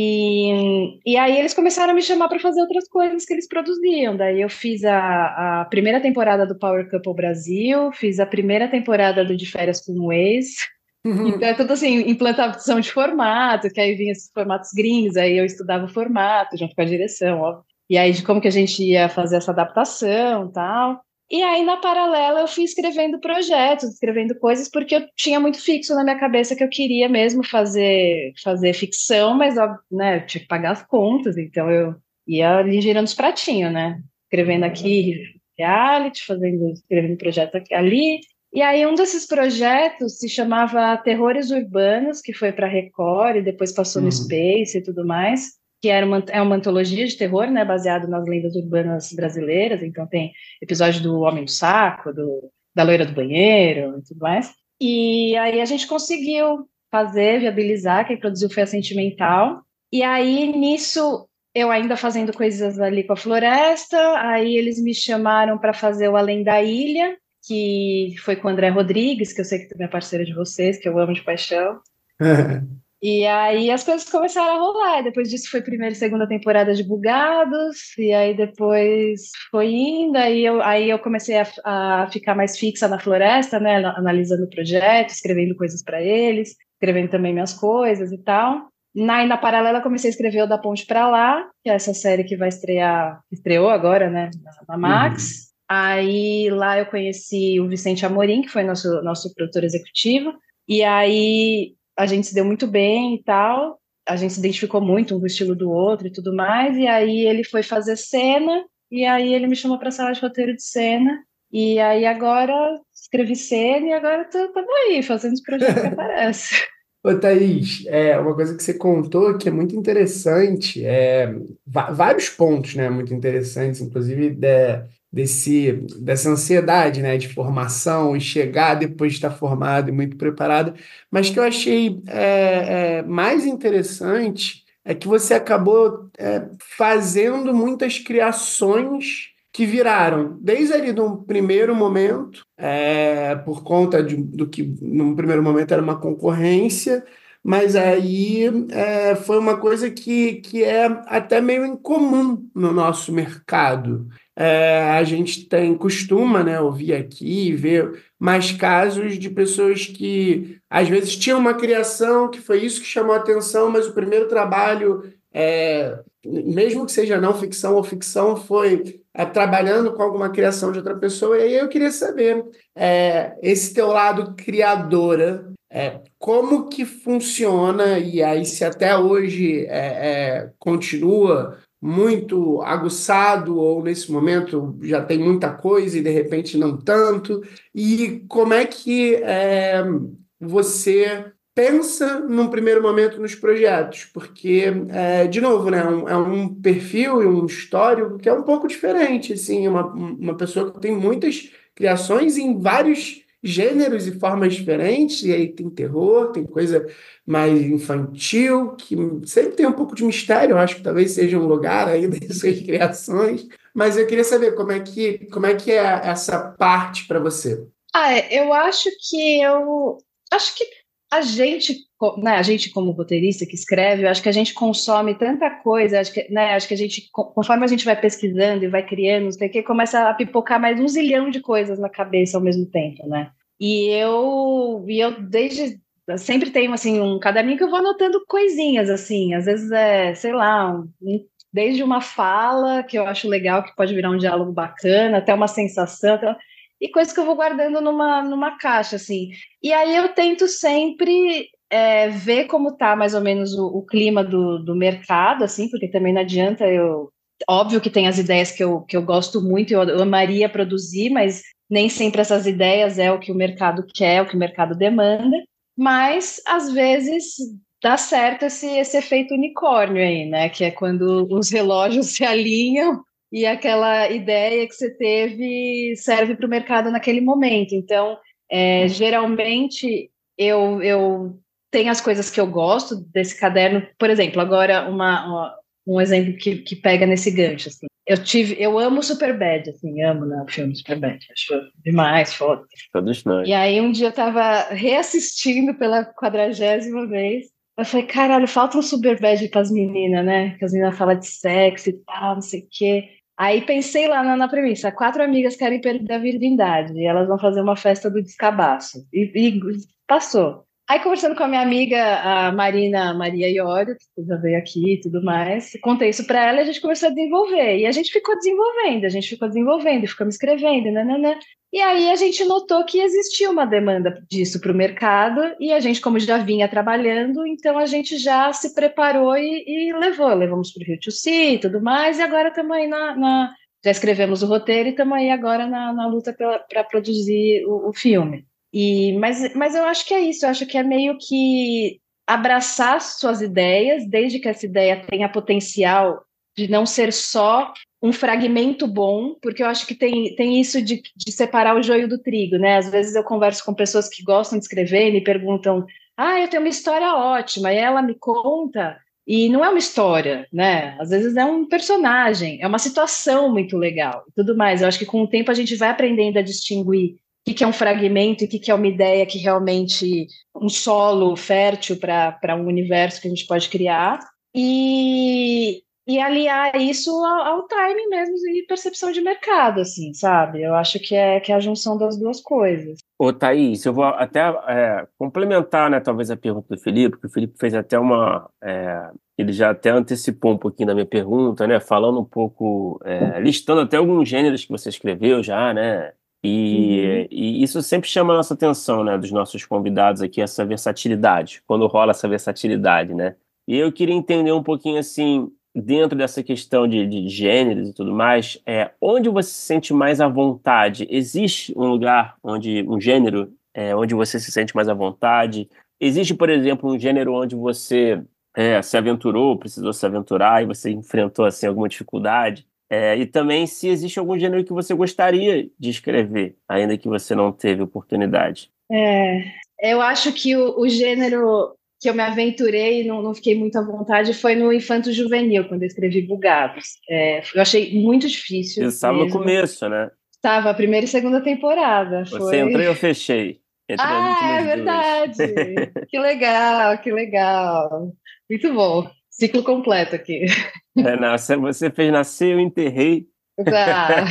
E aí eles começaram a me chamar para fazer outras coisas que eles produziam. Daí eu fiz a primeira temporada do Power Couple Brasil, fiz a primeira temporada do De Férias com o Ex. Então é tudo assim, implantação de formato, que aí vinha esses formatos gringos, aí eu estudava o formato junto com a direção, óbvio. E aí de como que a gente ia fazer essa adaptação e tal. E aí, na paralela, eu fui escrevendo projetos, escrevendo coisas, porque eu tinha muito fixo na minha cabeça que eu queria mesmo fazer ficção, mas, né, eu tinha que pagar as contas, então eu ia ali girando os pratinhos, né? Escrevendo aqui reality, escrevendo projeto aqui, ali. E aí, um desses projetos se chamava Terrores Urbanos, que foi para Record e depois passou no Space e tudo mais, que é uma antologia de terror, né, baseado nas lendas urbanas brasileiras. Então tem episódio do Homem do Saco, da Loira do Banheiro e tudo mais. E aí a gente conseguiu viabilizar, quem produziu foi a Sentimental. E aí, nisso, eu ainda fazendo coisas ali com a Floresta, aí eles me chamaram para fazer o Além da Ilha, que foi com o André Rodrigues, que eu sei que também é parceira de vocês, que eu amo de paixão. E aí as coisas começaram a rolar. Depois disso foi primeira e segunda temporada de Bugados, e aí depois foi indo, aí eu comecei a ficar mais fixa na Floresta, né, analisando o projeto, escrevendo coisas para eles, escrevendo também minhas coisas e tal. Na paralela, eu comecei a escrever o Da Ponte Pra Lá, que é essa série que estreou agora, né, na Max. Aí lá eu conheci o Vicente Amorim, que foi nosso produtor executivo, e aí a gente se deu muito bem e tal, a gente se identificou muito um com o estilo do outro e tudo mais, e aí ele foi fazer cena, e aí ele me chamou para a sala de roteiro de cena, e aí agora escrevi cena, e agora estamos aí, fazendo os projetos que aparecem. Ô, Thaís, uma coisa que você contou que é muito interessante, vários pontos, né, muito interessantes, inclusive dessa ansiedade, né, de formação e chegar depois de estar formado e muito preparado, mas que eu achei mais interessante é que você acabou fazendo muitas criações que viraram, desde ali num primeiro momento, por conta do que num primeiro momento era uma concorrência, mas aí foi uma coisa que é até meio incomum no nosso mercado. A gente costuma, né, ouvir aqui, ver mais casos de pessoas que às vezes tinham uma criação que foi isso que chamou a atenção, mas o primeiro trabalho, mesmo que seja não ficção ou ficção, foi trabalhando com alguma criação de outra pessoa. E aí eu queria saber, esse teu lado criadora, como que funciona, e aí se até hoje continua muito aguçado, ou nesse momento já tem muita coisa e de repente não tanto, e como é que você pensa num primeiro momento nos projetos, porque, de novo, né, é um perfil e um histórico que é um pouco diferente, assim, uma pessoa que tem muitas criações em vários gêneros e formas diferentes, e aí tem terror, tem coisa mais infantil, que sempre tem um pouco de mistério, eu acho que talvez seja um lugar aí das suas criações, mas eu queria saber como é que é essa parte para você. Eu acho que a gente, né, a gente como roteirista que escreve, eu acho que a gente consome tanta coisa, acho que a gente, conforme a gente vai pesquisando e vai criando, não sei o que, começa a pipocar mais 1 zilhão de coisas na cabeça ao mesmo tempo, né? E eu desde sempre tenho assim um caderninho que eu vou anotando coisinhas assim, às vezes sei lá, desde uma fala que eu acho legal, que pode virar um diálogo bacana, até uma sensação, e coisas que eu vou guardando numa caixa, assim. E aí eu tento sempre ver como tá mais ou menos o clima do mercado, assim, porque também não adianta Óbvio que tem as ideias que eu gosto muito, eu amaria produzir, mas nem sempre essas ideias é o que o mercado quer, o que o mercado demanda, mas às vezes dá certo esse efeito unicórnio aí, né? Que é quando os relógios se alinham e aquela ideia que você teve serve para o mercado naquele momento. Então, geralmente, eu tenho as coisas que eu gosto desse caderno. Por exemplo, agora um exemplo que pega nesse gancho. Assim. Eu amo Superbad, assim, amo, né, o filme Superbad. Acho demais, foda. Todos nós. E aí, um dia eu estava reassistindo pela 40ª vez. Eu falei, caralho, falta um Superbad para as meninas, né? Que as meninas falam de sexo e tal, não sei o quê. Aí pensei lá na premissa, 4 amigas querem perder a virgindade e elas vão fazer uma festa do descabaço. E passou. Aí conversando com a minha amiga, a Maria Iório, que já veio aqui e tudo mais, contei isso para ela e a gente começou a desenvolver. E a gente ficou desenvolvendo, e ficamos escrevendo, né? E aí a gente notou que existia uma demanda disso para o mercado e a gente, como já vinha trabalhando, então a gente já se preparou e levamos para o Rio to See e tudo mais, e agora estamos aí já escrevemos o roteiro e estamos aí agora na luta para produzir o filme. Mas eu acho que é isso, eu acho que é meio que abraçar suas ideias, desde que essa ideia tenha potencial de não ser só um fragmento bom, porque eu acho que tem isso de separar o joio do trigo, né? Às vezes eu converso com pessoas que gostam de escrever e me perguntam, eu tenho uma história ótima, e ela me conta, e não é uma história, né? Às vezes é um personagem, é uma situação muito legal e tudo mais. Eu acho que com o tempo a gente vai aprendendo a distinguir o que é um fragmento e o que é uma ideia que realmente um solo fértil para um universo que a gente pode criar. E aliar isso ao timing mesmo e percepção de mercado, assim, sabe? Eu acho que é a junção das duas coisas. Ô, Thaís, eu vou até complementar, né, talvez a pergunta do Felipe, porque o Felipe fez até ele já até antecipou um pouquinho da minha pergunta, né, falando um pouco, listando até alguns gêneros que você escreveu já, né, e isso sempre chama a nossa atenção, né, dos nossos convidados aqui, essa versatilidade, quando rola essa versatilidade, né. E eu queria entender um pouquinho, assim, dentro dessa questão de gêneros e tudo mais, onde você se sente mais à vontade? Existe um lugar, um gênero, onde você se sente mais à vontade? Existe, por exemplo, um gênero onde você se aventurou, precisou se aventurar e você enfrentou assim, alguma dificuldade? E também se existe algum gênero que você gostaria de escrever, ainda que você não teve oportunidade. Eu acho que o gênero que eu me aventurei e não fiquei muito à vontade foi no Infanto Juvenil, quando eu escrevi Bugados. Eu achei muito difícil Eu estava no mesmo. começo, né? Estava a primeira e segunda temporada. Você entrou e eu fechei. Entre as Ah, últimas é duas. verdade! Que legal, que legal. Muito bom. Ciclo completo aqui. Não, você fez nascer, eu enterrei. Ah,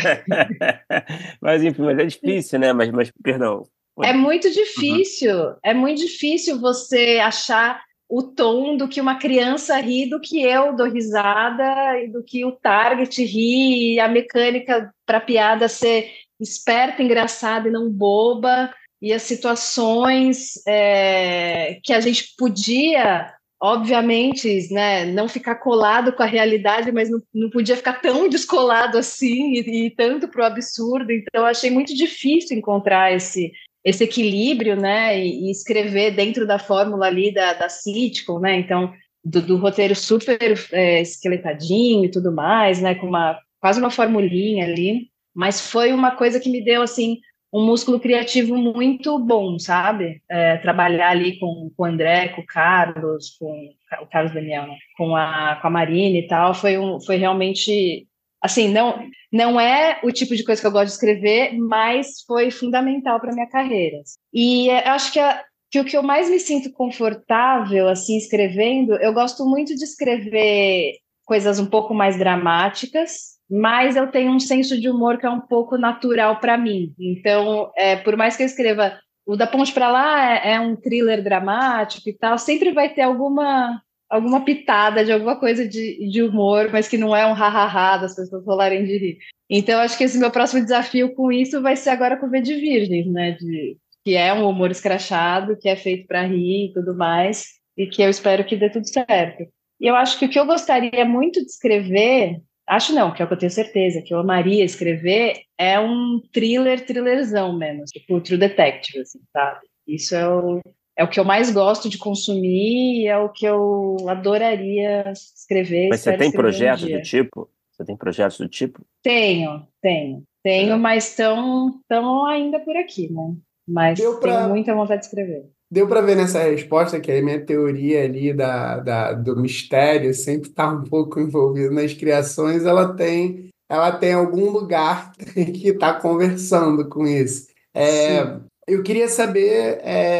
Mas enfim, mas é difícil, né? Mas perdão. Uhum. é muito difícil você achar o tom do que uma criança ri, do que eu dou risada, e do que o target ri, e a mecânica para a piada ser esperta, engraçada e não boba, e as situações que a gente podia, obviamente, né, não ficar colado com a realidade, mas não podia ficar tão descolado assim e tanto para o absurdo. Então, eu achei muito difícil encontrar esse equilíbrio, né, e escrever dentro da fórmula ali da sitcom, né, então, do roteiro super esqueletadinho e tudo mais, né, com quase uma formulinha ali, mas foi uma coisa que me deu, assim, um músculo criativo muito bom, sabe? Trabalhar ali com o André, com o Carlos, com o Carlos Daniel, né? Com a Marina e tal, foi realmente, assim, não é o tipo de coisa que eu gosto de escrever, mas foi fundamental para minha carreira. E acho que o que eu mais me sinto confortável, assim, escrevendo, eu gosto muito de escrever coisas um pouco mais dramáticas, mas eu tenho um senso de humor que é um pouco natural para mim. Então, por mais que eu escreva o Da Ponte para Lá é um thriller dramático e tal, sempre vai ter alguma pitada de alguma coisa de humor, mas que não é um ha-ha-ha das pessoas rolarem de rir. Então, acho que esse meu próximo desafio com isso vai ser agora com o V de Virgens, né? Que é um humor escrachado, que é feito para rir e tudo mais, e que eu espero que dê tudo certo. E eu acho que o que eu gostaria muito de escrever, acho não, que é o que eu tenho certeza, que eu amaria escrever, é um thrillerzão mesmo, tipo True Detective, assim, sabe? Isso é o que eu mais gosto de consumir e é o que eu adoraria escrever, Mas você espero tem escrever um projetos do dia. tipo? Você tem projetos do tipo? Tenho, É. mas estão ainda por aqui, né? Mas Deu tenho para muita vontade de escrever. deu para ver nessa resposta que a minha teoria ali do mistério sempre está um pouco envolvida nas criações, ela tem algum lugar que está conversando com isso. Sim. Eu queria saber,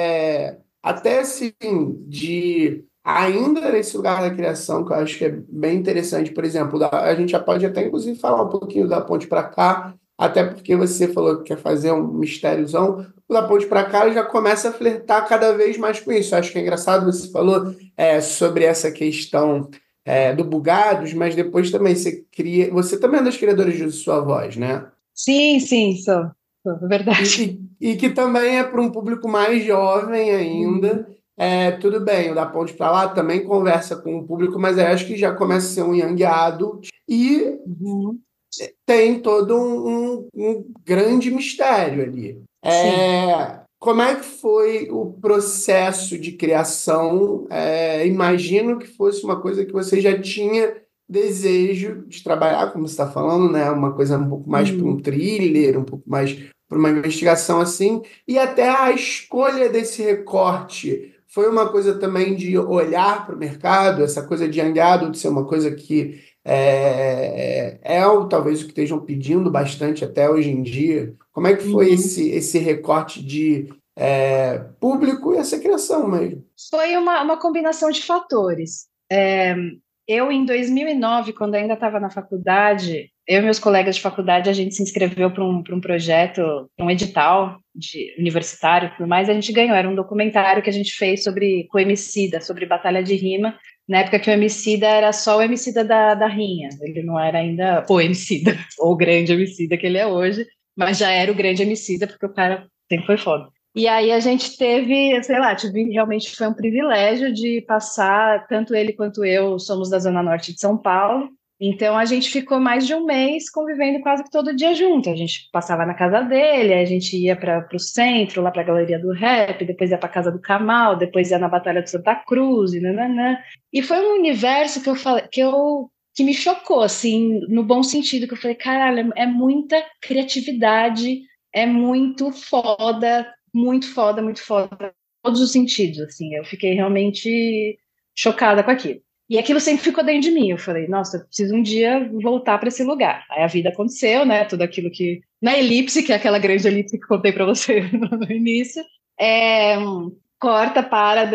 até assim, de ainda nesse lugar da criação, que eu acho que é bem interessante, por exemplo, a gente já pode até inclusive falar um pouquinho da ponte para cá, até porque você falou que quer fazer um mistériozão. O Da Ponte para Cá já começa a flertar cada vez mais com isso. Acho que é engraçado, você falou sobre essa questão do Bugados, mas depois também você cria. Você também é um dos criadores de Sua Voz, né? Sim, sou, é verdade. E que também é para um público mais jovem ainda. Uhum, Tudo bem, o Da Ponte para Lá também conversa com o público, mas eu acho que já começa a ser um young adult e uhum, tem todo um grande mistério ali. sim. Como é que foi o processo de criação? Imagino que fosse uma coisa que você já tinha desejo de trabalhar, como você está falando, né? Uma coisa um pouco mais para um Uhum. thriller, um pouco mais para uma investigação assim, e até a escolha desse recorte. Foi uma coisa também de olhar para o mercado, essa coisa de young adult ser uma coisa que talvez o que estejam pedindo bastante até hoje em dia. Como é que foi Uhum. esse recorte de público e essa criação mesmo? Foi uma combinação de fatores. Eu, em 2009, quando ainda estava na faculdade, eu e meus colegas de faculdade, a gente se inscreveu para um projeto, um edital universitário e tudo mais, a gente ganhou. Era um documentário que a gente fez com o Emicida, sobre batalha de rima, na época que o Emicida era só o Emicida da rinha, ele não era ainda o Emicida, ou o grande Emicida que ele é hoje, mas já era o grande Emicida, porque o cara sempre foi foda. E aí a gente teve, sei lá, realmente foi um privilégio de passar, tanto ele quanto eu somos da Zona Norte de São Paulo, então a gente ficou mais de um mês convivendo quase que todo dia junto. A gente passava na casa dele, a gente ia para o centro, lá para a Galeria do Rap, depois ia para a casa do Camal, depois ia na Batalha de Santa Cruz, e nananã. E foi um universo que eu falei, que me chocou, assim, no bom sentido, que eu falei, caralho, é muita criatividade, é muito foda, muito foda, muito foda. todos os sentidos, assim. Eu fiquei realmente chocada com aquilo. E aquilo sempre ficou dentro de mim. Eu falei, nossa, eu preciso um dia voltar para esse lugar. Aí a vida aconteceu, né? Tudo aquilo que... Na elipse, que é aquela grande elipse que eu contei para você no início. Corta para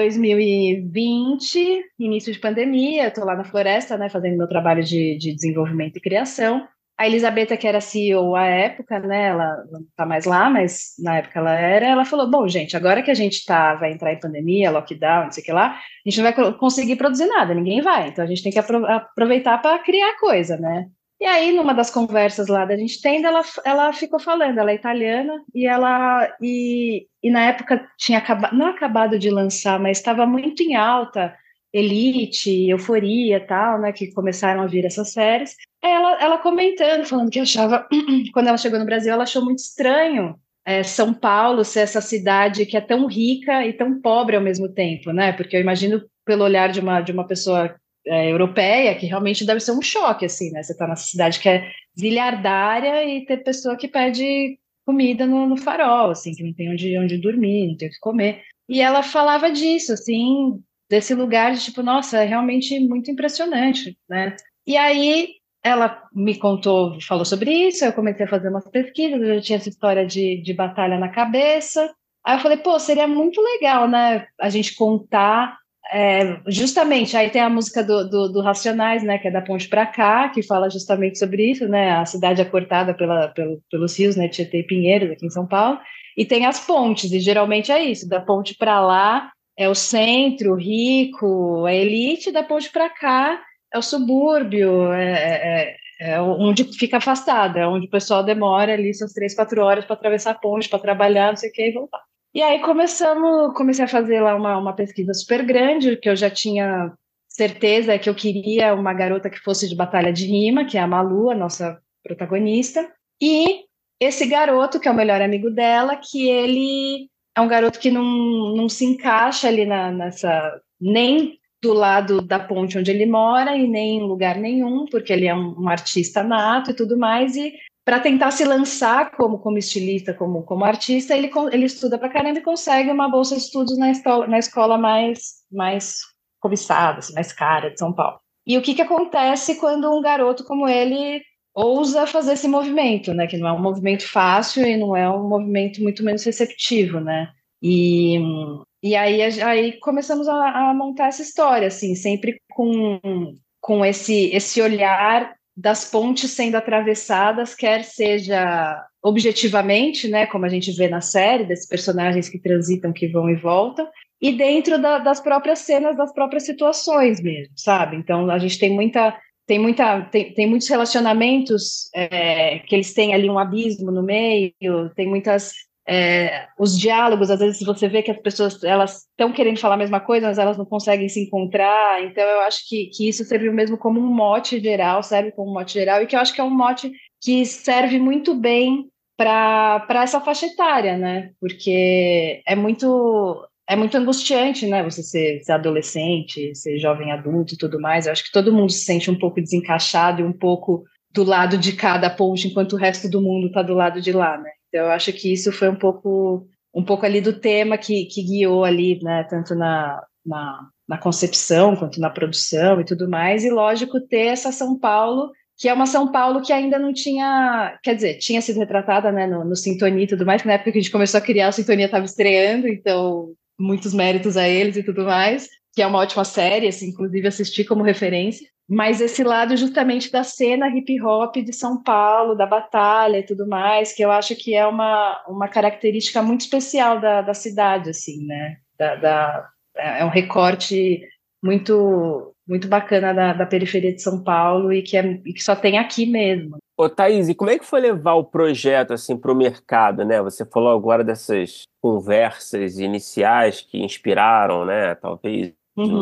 2020, início de pandemia. Eu tô lá na floresta, né? Fazendo meu trabalho de desenvolvimento e criação. A Elisabetta, que era CEO à época, né, ela não está mais lá, mas na época ela falou, bom, gente, agora que a gente vai entrar em pandemia, lockdown, não sei o que lá, a gente não vai conseguir produzir nada, ninguém vai, então a gente tem que aproveitar para criar coisa, né? E aí, numa das conversas lá da gente tendo, ela ficou falando, ela é italiana, e na época tinha não acabado de lançar, mas estava muito em alta, Elite, Euforia e tal, né, que começaram a vir essas séries. Ela comentando, falando que achava, quando ela chegou no Brasil, ela achou muito estranho São Paulo ser essa cidade que é tão rica e tão pobre ao mesmo tempo, né? Porque eu imagino pelo olhar de uma pessoa europeia que realmente deve ser um choque, assim, né? Você tá nessa cidade que é zilhardária e ter pessoa que pede comida no farol, assim, que não tem onde dormir, não tem o que comer. E ela falava disso, assim, desse lugar de tipo, nossa, é realmente muito impressionante, né? E aí ela me contou, falou sobre isso, eu comecei a fazer umas pesquisas, eu já tinha essa história de batalha na cabeça. Aí eu falei, pô, seria muito legal, né, a gente contar, justamente, aí tem a música do Racionais, né, que é Da Ponte Pra Cá, que fala justamente sobre isso, né, a cidade é cortada pelos rios, né, Tietê e Pinheiros, aqui em São Paulo, e tem as pontes, e geralmente é isso, da ponte para lá é o centro, rico, a elite, da ponte para cá é o subúrbio, onde fica afastado, é onde o pessoal demora ali suas 3, 4 horas para atravessar a ponte, para trabalhar, não sei o que, e voltar. E aí comecei a fazer lá uma pesquisa super grande, que eu já tinha certeza que eu queria uma garota que fosse de batalha de rima, que é a Malu, a nossa protagonista, e esse garoto, que é o melhor amigo dela, que ele é um garoto que não se encaixa ali nem do lado da ponte onde ele mora e nem em lugar nenhum, porque ele é um artista nato e tudo mais, e para tentar se lançar como estilista, como artista, ele estuda pra caramba e consegue uma bolsa de estudos na escola mais cobiçada, assim, mais cara de São Paulo. E o que acontece quando um garoto como ele ousa fazer esse movimento, né? Que não é um movimento fácil e não é um movimento muito menos receptivo, né? E aí começamos a montar essa história, assim, sempre com esse olhar das pontes sendo atravessadas, quer seja objetivamente, né, como a gente vê na série, desses personagens que transitam, que vão e voltam, e dentro das próprias cenas, das próprias situações mesmo, sabe? Então, a gente tem muitos relacionamentos que eles têm ali um abismo no meio, tem muitas... os diálogos, às vezes você vê que as pessoas elas estão querendo falar a mesma coisa, mas elas não conseguem se encontrar, então eu acho que isso serviu mesmo como um mote geral, serve como um mote geral, e que eu acho que é um mote que serve muito bem para essa faixa etária, né, porque é muito angustiante, né, você ser adolescente, ser jovem adulto e tudo mais. Eu acho que todo mundo se sente um pouco desencaixado e um pouco do lado de cada ponte, enquanto o resto do mundo está do lado de lá, né. Então, eu acho que isso foi um pouco ali do tema que guiou ali, né, tanto na concepção quanto na produção e tudo mais, e lógico ter essa São Paulo, que é uma São Paulo que ainda não tinha, quer dizer, tinha sido retratada, né, no Sintonia e tudo mais, que na época que a gente começou a criar, o Sintonia estava estreando, então muitos méritos a eles e tudo mais, que é uma ótima série, assim, inclusive assisti como referência, mas esse lado justamente da cena hip-hop de São Paulo, da batalha e tudo mais, que eu acho que é uma característica muito especial da cidade, assim, né? É um recorte muito, muito bacana da periferia de São Paulo e que só tem aqui mesmo. Ô, Thaís, e como é que foi levar o projeto assim, para o mercado, né? Você falou agora dessas conversas iniciais que inspiraram, né? Talvez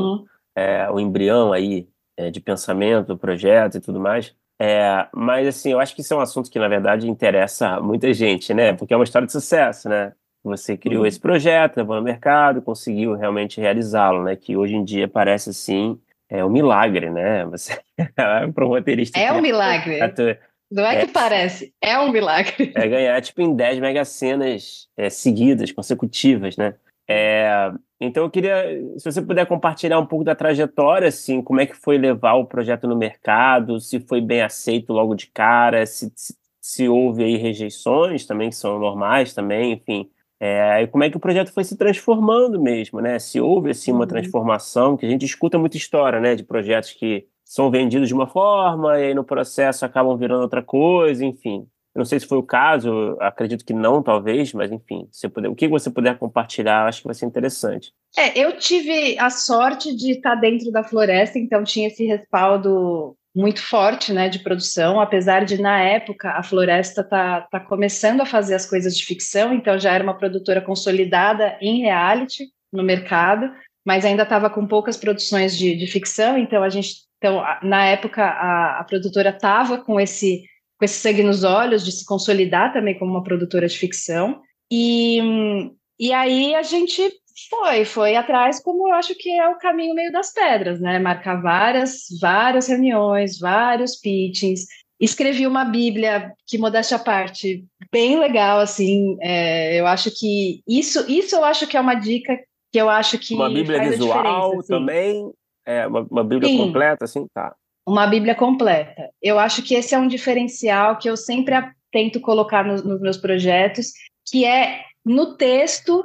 o embrião aí de pensamento do projeto e tudo mais. Mas, assim, eu acho que isso é um assunto que, na verdade, interessa muita gente, né? Porque é uma história de sucesso, né? Você criou esse projeto, levou no mercado, conseguiu realmente realizá-lo, né? Que hoje em dia parece, assim, um milagre, né? Você para um roteirista... É um milagre. Não é que parece, é um milagre. Ganhar, tipo, em 10 mega-cenas seguidas, consecutivas, né? Então eu queria, se você puder compartilhar um pouco da trajetória, assim, como é que foi levar o projeto no mercado, se foi bem aceito logo de cara, se houve aí rejeições também, que são normais também, enfim. E como é que o projeto foi se transformando mesmo, né? Se houve, assim, uma transformação, que a gente escuta muita história, né, de projetos que são vendidos de uma forma e aí no processo acabam virando outra coisa, enfim. Eu não sei se foi o caso, acredito que não, talvez, mas enfim, o que você puder compartilhar, acho que vai ser interessante. Eu tive a sorte de estar dentro da Floresta, então tinha esse respaldo muito forte, né, de produção, apesar de, na época, a Floresta tá começando a fazer as coisas de ficção, então já era uma produtora consolidada em reality no mercado, mas ainda estava com poucas produções de ficção, então na época, a produtora estava com esse sangue nos olhos de se consolidar também como uma produtora de ficção, e aí a gente foi atrás, como eu acho que é o caminho meio das pedras, né? Marcar várias reuniões, vários pitchings. Escrevi uma Bíblia, que modéstia à parte, bem legal, assim. Eu acho que isso eu acho que é uma dica que eu acho que uma Bíblia faz visual a diferença, assim. também, uma Bíblia Sim, completa, assim, tá. uma Bíblia completa. Eu acho que esse é um diferencial que eu sempre tento colocar nos meus projetos, que é no texto.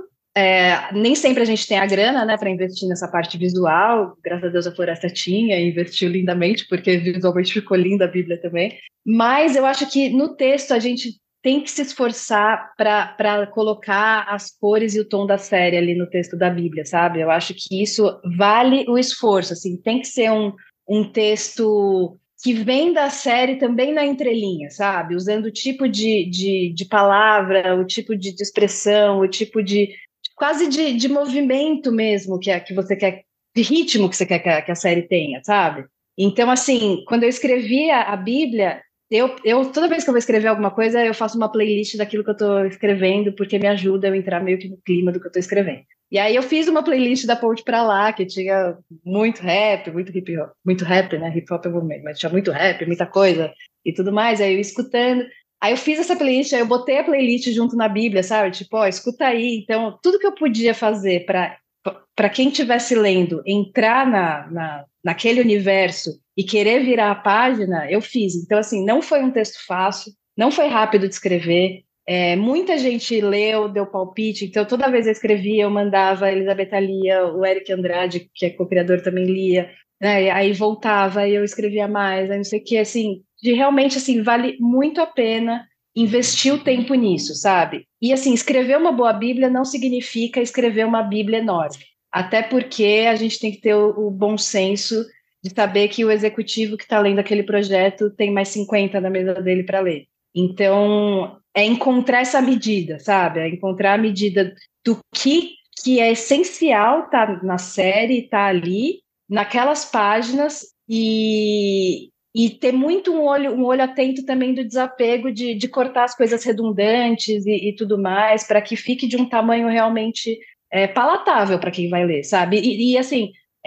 Nem sempre a gente tem a grana, né, para investir nessa parte visual. Graças a Deus a Floresta tinha e investiu lindamente, porque visualmente ficou linda a Bíblia também. Mas eu acho que no texto a gente tem que se esforçar para colocar as cores e o tom da série ali no texto da Bíblia, sabe? Eu acho que isso vale o esforço, assim, tem que ser um texto que vem da série também na entrelinha, sabe? Usando o tipo de palavra, o tipo de expressão, o tipo quase de movimento mesmo que você quer, de ritmo que você quer que a série tenha, sabe? Então, assim, quando eu escrevia a Bíblia, toda vez que eu vou escrever alguma coisa, eu faço uma playlist daquilo que eu estou escrevendo, porque me ajuda a eu entrar meio que no clima do que eu estou escrevendo. E aí eu fiz uma playlist da Ponte Pra Lá, que tinha muito rap, muito hip hop, muito rap, né? Hip hop eu vou mesmo, mas tinha muito rap, muita coisa e tudo mais. Aí eu escutando. Aí eu fiz essa playlist, aí eu botei a playlist junto na Bíblia, sabe? Tipo, escuta aí. Então, tudo que eu podia fazer para quem estivesse lendo entrar naquele universo e querer virar a página, eu fiz. Então, assim, não foi um texto fácil, não foi rápido de escrever. Muita gente leu, deu palpite, então toda vez eu escrevia, eu mandava, a Elisabetta lia, o Eric Andrade, que é co-criador, também lia, né? Aí voltava, aí eu escrevia mais, aí não sei o que, assim, realmente, assim, vale muito a pena investir o tempo nisso, sabe? E, assim, escrever uma boa Bíblia não significa escrever uma Bíblia enorme, até porque a gente tem que ter o bom senso de saber que o executivo que está lendo aquele projeto tem mais 50 na mesa dele para ler. Então, é encontrar essa medida, sabe? É encontrar a medida do que é essencial tá na série, tá ali, naquelas páginas, e ter muito um olho atento também do desapego de cortar as coisas redundantes e tudo mais, para que fique de um tamanho realmente palatável para quem vai ler, sabe? E assim,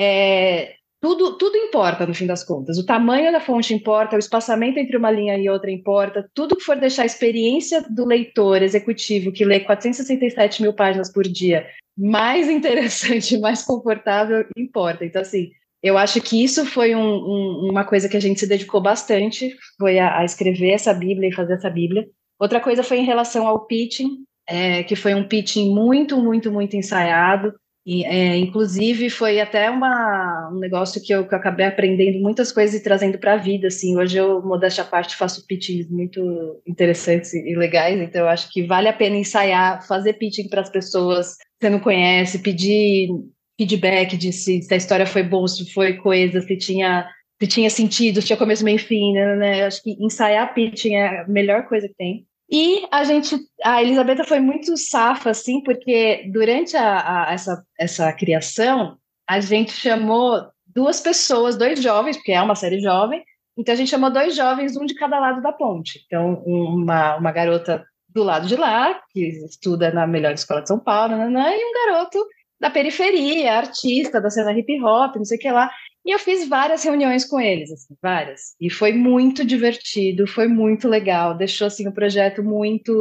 tudo importa no fim das contas. O tamanho da fonte importa, o espaçamento entre uma linha e outra importa, tudo que for deixar a experiência do leitor executivo que lê 467 mil páginas por dia mais interessante, mais confortável, importa. Então, assim, eu acho que isso foi uma coisa que a gente se dedicou bastante, foi a escrever essa Bíblia e fazer essa Bíblia. Outra coisa foi em relação ao pitching, que foi um pitching muito, muito, muito ensaiado. Inclusive foi até um negócio que eu acabei aprendendo muitas coisas e trazendo para a vida, assim. Hoje eu, modéstia à parte, faço pitchings muito interessantes e legais, então eu acho que vale a pena ensaiar, fazer pitching para as pessoas que você não conhece, pedir feedback de se a história foi boa, se foi coisa, se tinha sentido, se tinha começo, meio e fim, né? Eu acho que ensaiar pitching é a melhor coisa que tem. E a Elisabetta foi muito safa, assim, porque durante essa criação, a gente chamou duas pessoas, dois jovens, porque é uma série jovem, então a gente chamou dois jovens, um de cada lado da ponte. Então, uma garota do lado de lá, que estuda na melhor escola de São Paulo, e um garoto da periferia, artista da cena hip hop, não sei o que lá. E eu fiz várias reuniões com eles, assim, várias. E foi muito divertido, foi muito legal. Deixou, assim, o projeto muito,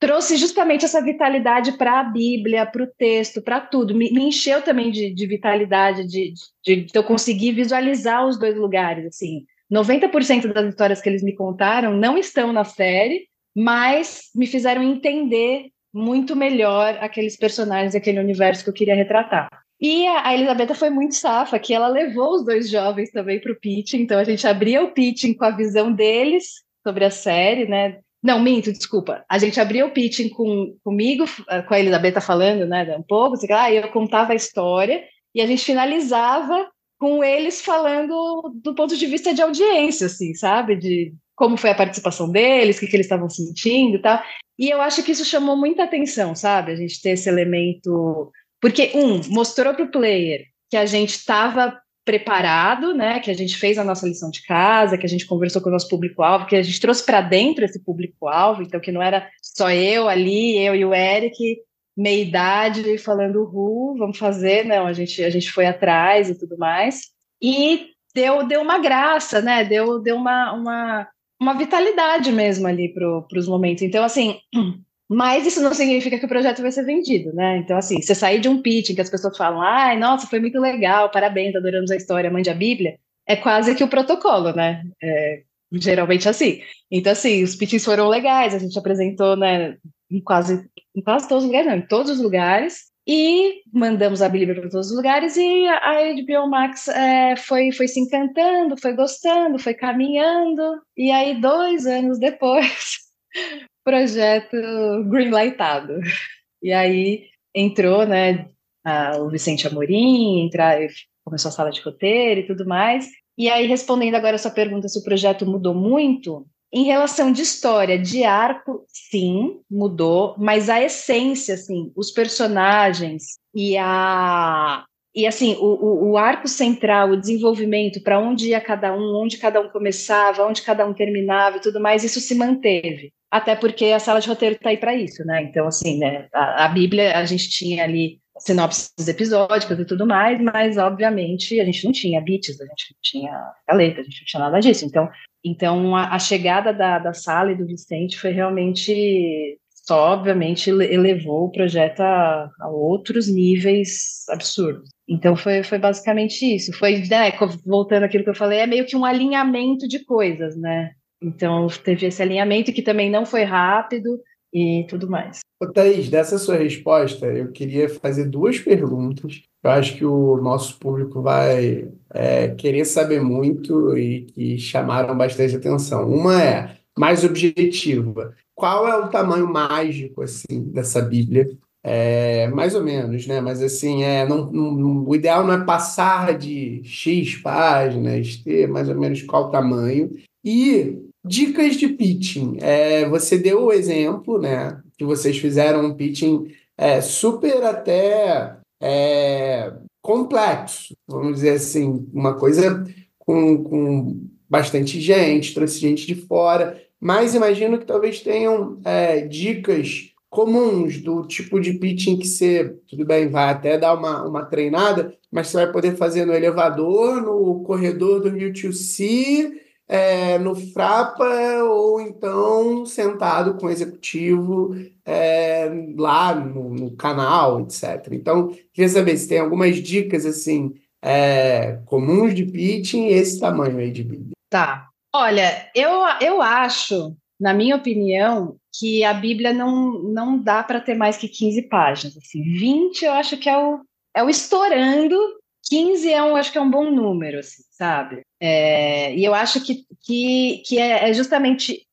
trouxe justamente essa vitalidade para a Bíblia, para o texto, para tudo. Me encheu também de vitalidade, de eu conseguir visualizar os dois lugares, assim. 90% das histórias que eles me contaram não estão na série, mas me fizeram entender muito melhor aqueles personagens, aquele universo que eu queria retratar. E a Elisabetta foi muito safa, que ela levou os dois jovens também para o pitching, então a gente abria o pitching com a visão deles sobre a série, né? Não, minto, desculpa. A gente abria o pitching comigo, com a Elisabetta falando, né, um pouco, assim, e eu contava a história, e a gente finalizava com eles falando do ponto de vista de audiência, assim, sabe? De como foi a participação deles, o que eles estavam sentindo e tal. E eu acho que isso chamou muita atenção, sabe? A gente ter esse elemento... Porque, mostrou para o player que a gente estava preparado, né? Que a gente fez a nossa lição de casa, que a gente conversou com o nosso público-alvo, que a gente trouxe para dentro esse público-alvo, então que não era só eu ali, eu e o Eric, meia idade, falando vamos fazer, não, a gente foi atrás e tudo mais, e deu uma graça, né? Deu uma vitalidade mesmo ali para os momentos. Então, assim... Mas isso não significa que o projeto vai ser vendido, né? Então, assim, você sair de um pitching que as pessoas falam, ai, nossa, foi muito legal, parabéns, adoramos a história, mande a Bíblia, é quase que o protocolo, né? Geralmente assim. Então, assim, os pitchings foram legais, a gente apresentou, né, em quase todos os lugares, não, em todos os lugares, e mandamos a Bíblia para todos os lugares, e a HBO Max foi se encantando, foi gostando, foi caminhando, e aí 2 anos depois... projeto greenlightado. E aí entrou, né, o Vicente Amorim, começou a sala de roteiro e tudo mais. E aí, respondendo agora a sua pergunta se o projeto mudou muito, em relação de história, de arco, sim, mudou, mas a essência, assim, os personagens e assim, o arco central, o desenvolvimento, para onde ia cada um, onde cada um começava, onde cada um terminava e tudo mais, isso se manteve. Até porque a sala de roteiro está aí para isso, né? Então, assim, né, a Bíblia, a gente tinha ali sinopses episódicas e tudo mais, mas, obviamente, a gente não tinha beats, a gente não tinha escaleta, a gente não tinha nada disso. Então a chegada da sala e do Vicente foi realmente... Só, obviamente, elevou o projeto a outros níveis absurdos. Então, foi basicamente isso. Foi, né, voltando àquilo que eu falei, é meio que um alinhamento de coisas, né? Então, teve esse alinhamento que também não foi rápido e tudo mais. Ô, Thaís, dessa sua resposta, eu queria fazer 2 perguntas. Eu acho que o nosso público vai querer saber muito e que chamaram bastante atenção. Uma é mais objetiva. Qual é o tamanho mágico, assim, dessa Bíblia? Mais ou menos, né? Mas, assim, o ideal não é passar de X páginas, ter mais ou menos qual tamanho. E dicas de pitching. Você deu o exemplo, né? Que vocês fizeram um pitching super até complexo, vamos dizer assim, uma coisa com bastante gente, trouxe gente de fora, mas imagino que talvez tenham dicas comuns do tipo de pitching que você, tudo bem, vai até dar uma treinada, mas você vai poder fazer no elevador, no corredor do U2C, no Frapa, ou então sentado com o executivo lá no canal, etc. Então, queria saber se tem algumas dicas assim comuns de pitching e esse tamanho aí de Bíblia. Tá. Olha, eu acho, na minha opinião, que a Bíblia não dá para ter mais que 15 páginas. Assim, 20 eu acho que é o estourando, 15 acho que é um bom número, assim, sabe? E eu acho que é justamente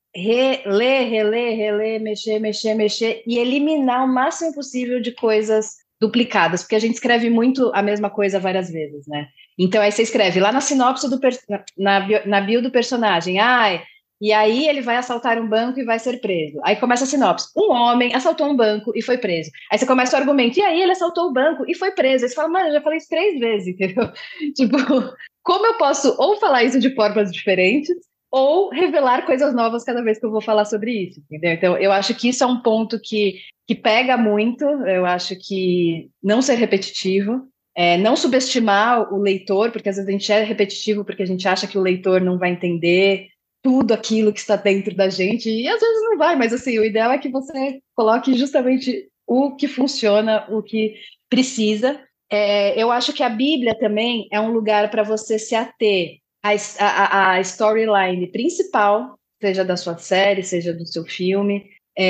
reler, mexer e eliminar o máximo possível de coisas duplicadas, porque a gente escreve muito a mesma coisa várias vezes, né? Então aí você escreve lá na sinopse na bio do personagem, e aí ele vai assaltar um banco e vai ser preso. Aí começa a sinopse, um homem assaltou um banco e foi preso. Aí você começa o argumento, e aí ele assaltou o banco e foi preso. Aí você fala, mano, eu já falei isso 3 vezes, entendeu? Tipo, como eu posso ou falar isso de formas diferentes, ou revelar coisas novas cada vez que eu vou falar sobre isso, entendeu? Então, eu acho que isso é um ponto que pega muito, eu acho que não ser repetitivo, não subestimar o leitor, porque às vezes a gente é repetitivo porque a gente acha que o leitor não vai entender, tudo aquilo que está dentro da gente, e às vezes não vai, mas assim, o ideal é que você coloque justamente o que funciona, o que precisa. Eu acho que a Bíblia também é um lugar para você se ater à storyline principal, seja da sua série, seja do seu filme,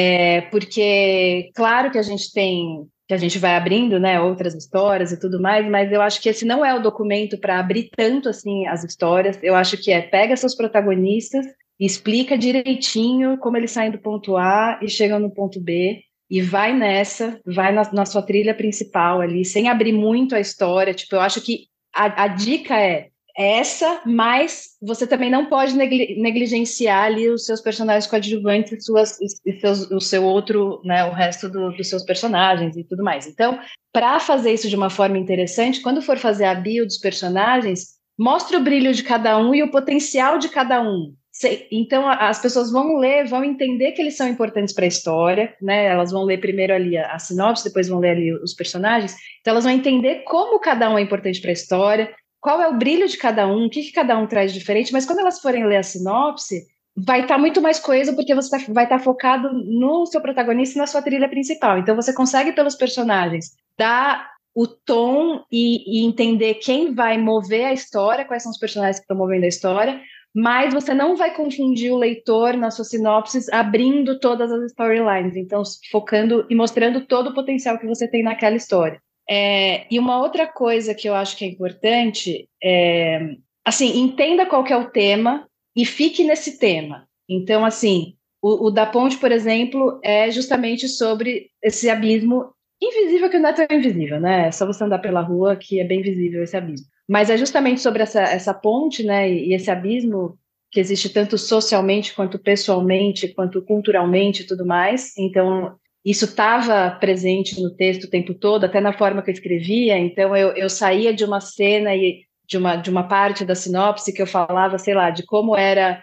porque claro que a gente vai abrindo, né, outras histórias e tudo mais, mas eu acho que esse não é o documento para abrir tanto assim as histórias. Eu acho que pega seus protagonistas e explica direitinho como eles saem do ponto A e chegam no ponto B, e vai na sua trilha principal ali, sem abrir muito a história. Tipo, eu acho que a dica é essa, mas você também não pode negligenciar ali os seus personagens coadjuvantes, o seu outro, né, o resto dos seus personagens e tudo mais. Então, para fazer isso de uma forma interessante, quando for fazer a bio dos personagens, mostre o brilho de cada um e o potencial de cada um. Então, as pessoas vão ler, vão entender que eles são importantes para a história, né? Elas vão ler primeiro ali a sinopse, depois vão ler ali os personagens. Então, elas vão entender como cada um é importante para a história, qual é o brilho de cada um, o que cada um traz de diferente, mas quando elas forem ler a sinopse, vai estar muito mais coesa, porque você vai estar focado no seu protagonista e na sua trilha principal. Então, você consegue, pelos personagens, dar o tom e entender quem vai mover a história, quais são os personagens que estão movendo a história, mas você não vai confundir o leitor nas suas sinopses abrindo todas as storylines, então focando e mostrando todo o potencial que você tem naquela história. E uma outra coisa que eu acho que é importante assim, entenda qual que é o tema e fique nesse tema. Então, assim, o Da Ponte, por exemplo, é justamente sobre esse abismo invisível, que não é tão invisível, né? É só você andar pela rua que é bem visível esse abismo. Mas é justamente sobre essa ponte, né, e esse abismo que existe tanto socialmente, quanto pessoalmente, quanto culturalmente e tudo mais. Então, isso estava presente no texto o tempo todo, até na forma que eu escrevia. Então, eu saía de uma cena e de uma parte da sinopse que eu falava, sei lá, de como era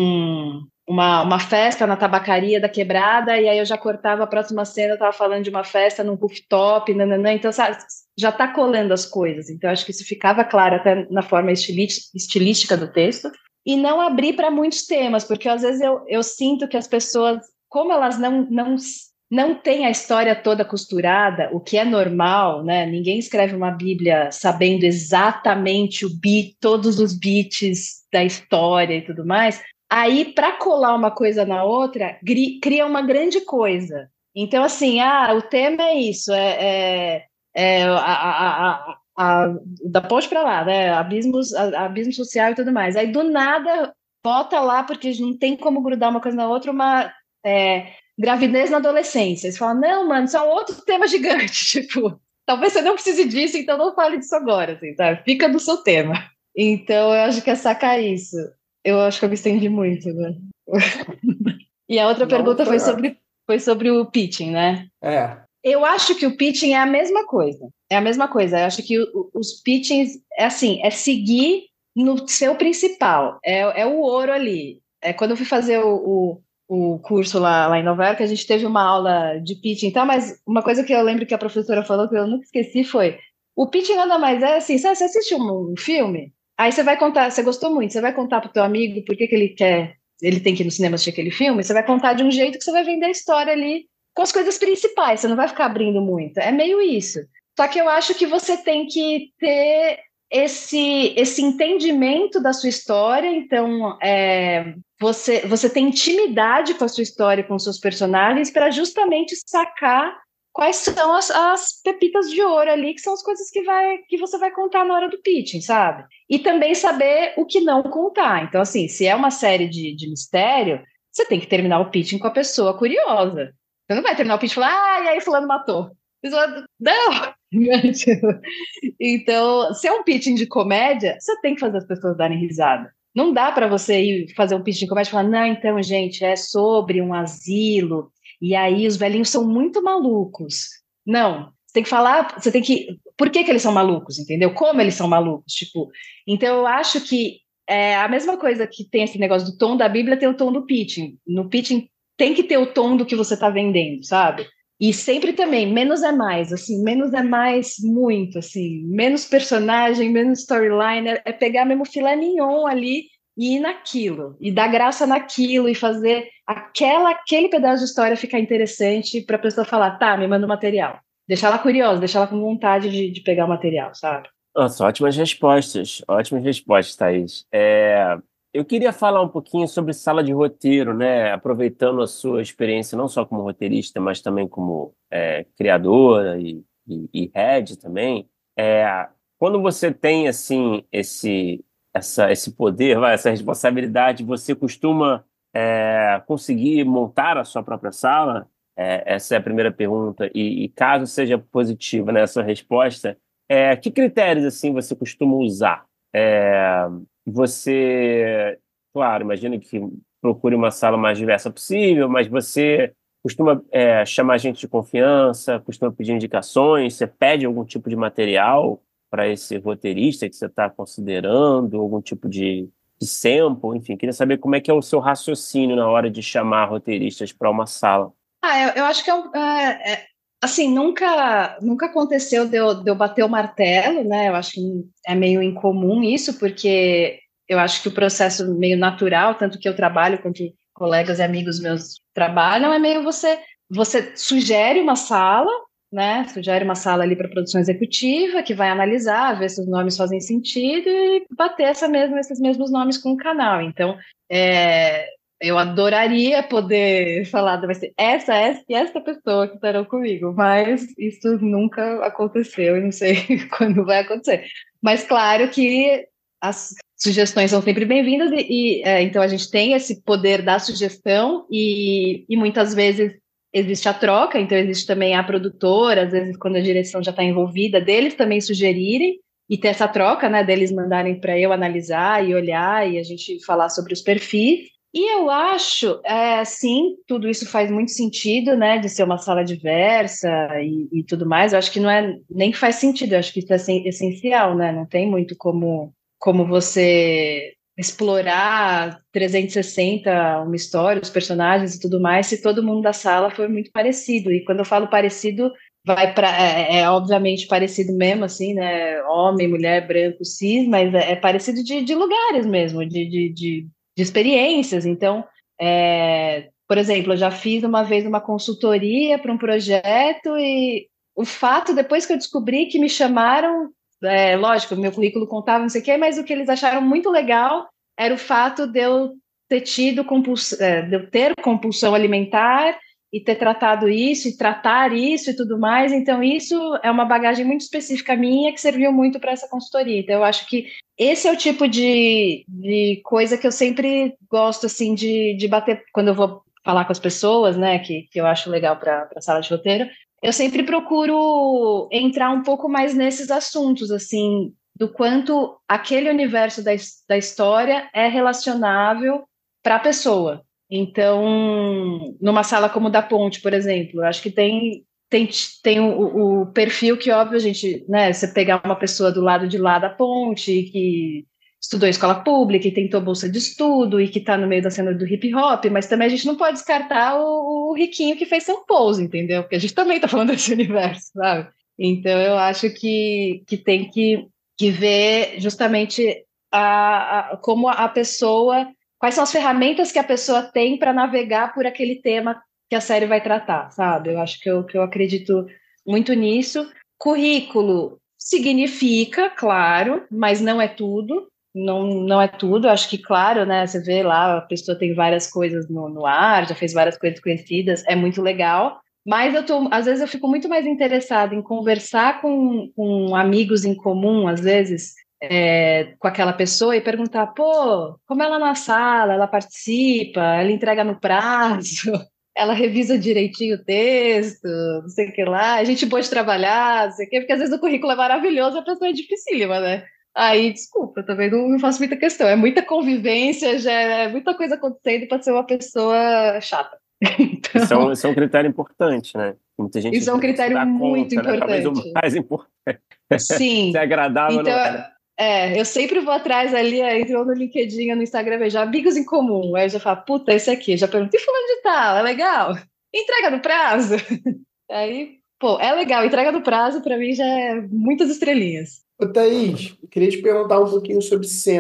uma festa na tabacaria da Quebrada, e aí eu já cortava a próxima cena, eu estava falando de uma festa num rooftop, nananã. Então, sabe, já está colando as coisas. Então, acho que isso ficava claro até na forma estilística do texto. E não abrir para muitos temas, porque às vezes eu sinto que as pessoas, como elas não têm a história toda costurada, o que é normal, né? Ninguém escreve uma Bíblia sabendo exatamente todos os bits da história e tudo mais. Aí, para colar uma coisa na outra, cria uma grande coisa. Então, assim, o tema é isso, da ponte para lá, né? Abismo social e tudo mais. Aí, do nada, bota lá, porque não tem como grudar uma coisa na outra, gravidez na adolescência. Você fala, não, mano, isso é um outro tema gigante. Tipo, talvez você não precise disso, então não fale disso agora, assim, tá? Fica no seu tema. Então, eu acho que é sacar isso. Eu acho que eu me estendi muito, né? E a outra pergunta foi sobre o pitching, né? Eu acho que o pitching é a mesma coisa. É a mesma coisa. Eu acho que os pitchings é seguir no seu principal. É o ouro ali. Quando eu fui fazer o curso lá em Nova York, a gente teve uma aula de pitching, tá? Mas uma coisa que eu lembro que a professora falou que eu nunca esqueci foi: o pitching nada mais é assim, sabe, você assistiu um filme, aí você vai contar, você gostou muito, você vai contar pro teu amigo por que ele tem que ir no cinema assistir aquele filme, você vai contar de um jeito que você vai vender a história ali com as coisas principais, você não vai ficar abrindo muito. É meio isso. Só que eu acho que você tem que ter esse entendimento da sua história. Então, você tem intimidade com a sua história, com os seus personagens, para justamente sacar quais são as pepitas de ouro ali, que são as coisas que você vai contar na hora do pitching, sabe? E também saber o que não contar. Então, assim, se é uma série de mistério, você tem que terminar o pitching com a pessoa curiosa. Você não vai terminar o pitching e falar, e aí fulano matou. Não! Então, se é um pitching de comédia, você tem que fazer as pessoas darem risada. Não dá para você ir fazer um pitching de comédia e falar, não, então, gente, é sobre um asilo, e aí os velhinhos são muito malucos. Não, você tem que falar, por que eles são malucos, entendeu? Como eles são malucos, tipo. Então, eu acho que a mesma coisa que tem esse negócio do tom da Bíblia, tem o tom do pitching. No pitching tem que ter o tom do que você está vendendo, sabe? E sempre também, menos é mais, assim, menos é mais muito, assim, menos personagem, menos storyline, é pegar mesmo filé mignon ali e ir naquilo, e dar graça naquilo, e fazer aquele pedaço de história ficar interessante para a pessoa falar, tá, me manda o material. Deixar ela curiosa, deixar ela com vontade de pegar o material, sabe? Nossa, ótimas respostas, Thaís. Eu queria falar um pouquinho sobre sala de roteiro, né? Aproveitando a sua experiência não só como roteirista, mas também como criadora e head também. Quando você tem assim esse poder, essa responsabilidade, você costuma conseguir montar a sua própria sala? Essa é a primeira pergunta. E caso seja positiva nessa resposta, que critérios assim você costuma usar? Você, claro, imagino que procure uma sala mais diversa possível, mas você costuma chamar gente de confiança, costuma pedir indicações, você pede algum tipo de material para esse roteirista que você está considerando, algum tipo de sample, enfim, queria saber como é que é o seu raciocínio na hora de chamar roteiristas para uma sala. Eu acho que assim, nunca aconteceu de eu bater o martelo, né? Eu acho que é meio incomum isso, porque eu acho que o processo meio natural, tanto que eu trabalho quanto colegas e amigos meus trabalham, é meio você sugere uma sala, né? Sugere uma sala ali para produção executiva, que vai analisar, ver se os nomes fazem sentido e bater esses mesmos nomes com o canal. Então, eu adoraria poder falar, vai ser essa e essa pessoa que estarão comigo, mas isso nunca aconteceu e não sei quando vai acontecer. Mas claro que as sugestões são sempre bem-vindas então a gente tem esse poder da sugestão e muitas vezes existe a troca, então existe também a produtora, às vezes quando a direção já está envolvida, deles também sugerirem e ter essa troca, né, deles mandarem para eu analisar e olhar e a gente falar sobre os perfis. E eu acho, sim, tudo isso faz muito sentido, né, de ser uma sala diversa e tudo mais. Eu acho que não nem faz sentido, eu acho que isso é essencial, né? Não tem muito como você explorar 360 uma história, os personagens e tudo mais, se todo mundo da sala for muito parecido. E quando eu falo parecido, vai para obviamente parecido mesmo, assim, né? Homem, mulher, branco, cis, mas é parecido de lugares mesmo, de experiências. Então, por exemplo, eu já fiz uma vez uma consultoria para um projeto e o fato, depois que eu descobri que me chamaram, lógico, meu currículo contava não sei o quê, mas o que eles acharam muito legal era o fato de eu ter tido de eu ter compulsão alimentar e ter tratado isso e tratar isso e tudo mais. Então, isso é uma bagagem muito específica minha que serviu muito para essa consultoria. Então, eu acho que esse é o tipo de coisa que eu sempre gosto, assim, de bater quando eu vou falar com as pessoas, né, que eu acho legal para a sala de roteiro. Eu sempre procuro entrar um pouco mais nesses assuntos, assim, do quanto aquele universo da história é relacionável para a pessoa. Então, numa sala como da Ponte, por exemplo, eu acho que tem o perfil que, óbvio, a gente, né, você pegar uma pessoa do lado de lá da ponte, que estudou em escola pública e tentou bolsa de estudo e que está no meio da cena do hip hop, mas também a gente não pode descartar o riquinho que fez São Paulo, entendeu? Porque a gente também está falando desse universo, sabe? Então, eu acho que tem que ver justamente como a pessoa, quais são as ferramentas que a pessoa tem para navegar por aquele tema que a série vai tratar, sabe? Eu acho que eu acredito muito nisso. Currículo significa, claro, mas não é tudo. Não é tudo. Eu acho que, claro, né? Você vê lá, a pessoa tem várias coisas no ar, já fez várias coisas conhecidas, é muito legal. Mas às vezes eu fico muito mais interessada em conversar com amigos em comum, às vezes, com aquela pessoa e perguntar, pô, como ela na sala, ela participa, ela entrega no prazo, ela revisa direitinho o texto, não sei o que lá, a gente pode trabalhar, não sei o que, porque às vezes o currículo é maravilhoso, a pessoa é dificílima, né? Aí, desculpa, também não faço muita questão, é muita convivência, já é muita coisa acontecendo para ser uma pessoa chata. Então, Isso é um critério importante, né? Muita gente isso é um critério muito conta, né? Talvez o importante. mais importante. Sim. Se é agradável, então, não é, né? eu sempre vou atrás ali, entrou no LinkedIn, no Instagram, vejo amigos em comum. Aí eu já falo, puta, esse aqui. Já perguntei fulano de tal, é legal? Entrega no prazo? Aí, pô, é legal. Entrega no prazo, pra mim, já é muitas estrelinhas. Ô, Thaís, eu queria te perguntar um pouquinho sobre cena.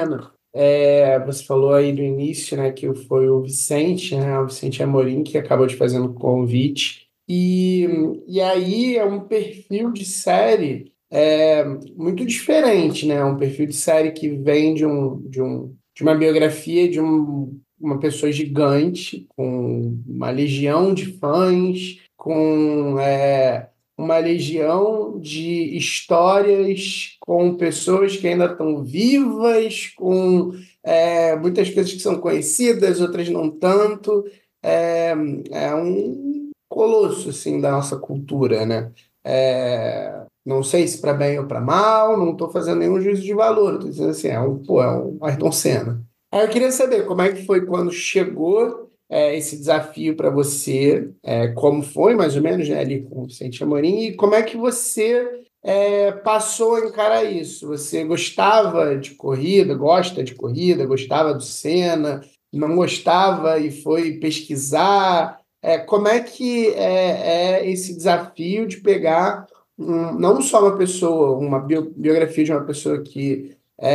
Você falou aí no início, né, que foi o Vicente, né, o Vicente Amorim, que acabou te fazendo o convite. E aí é um perfil de série muito diferente, né? Um perfil de série que vem de uma biografia de uma pessoa gigante, com uma legião de fãs, com uma legião de histórias com pessoas que ainda estão vivas, com muitas coisas que são conhecidas, outras não tanto. É, é um colosso assim da nossa cultura, né? Não sei se para bem ou para mal, não estou fazendo nenhum juízo de valor, estou dizendo assim, é um Ayrton Senna. Aí eu queria saber como é que foi quando chegou esse desafio para você, como foi mais ou menos, né, ali com o Vicente Amorim, e como é que você passou a encarar isso? Você gostava de corrida, gosta de corrida, gostava do Senna, não gostava e foi pesquisar? Como é que é esse desafio de pegar não só uma pessoa, uma biografia de uma pessoa que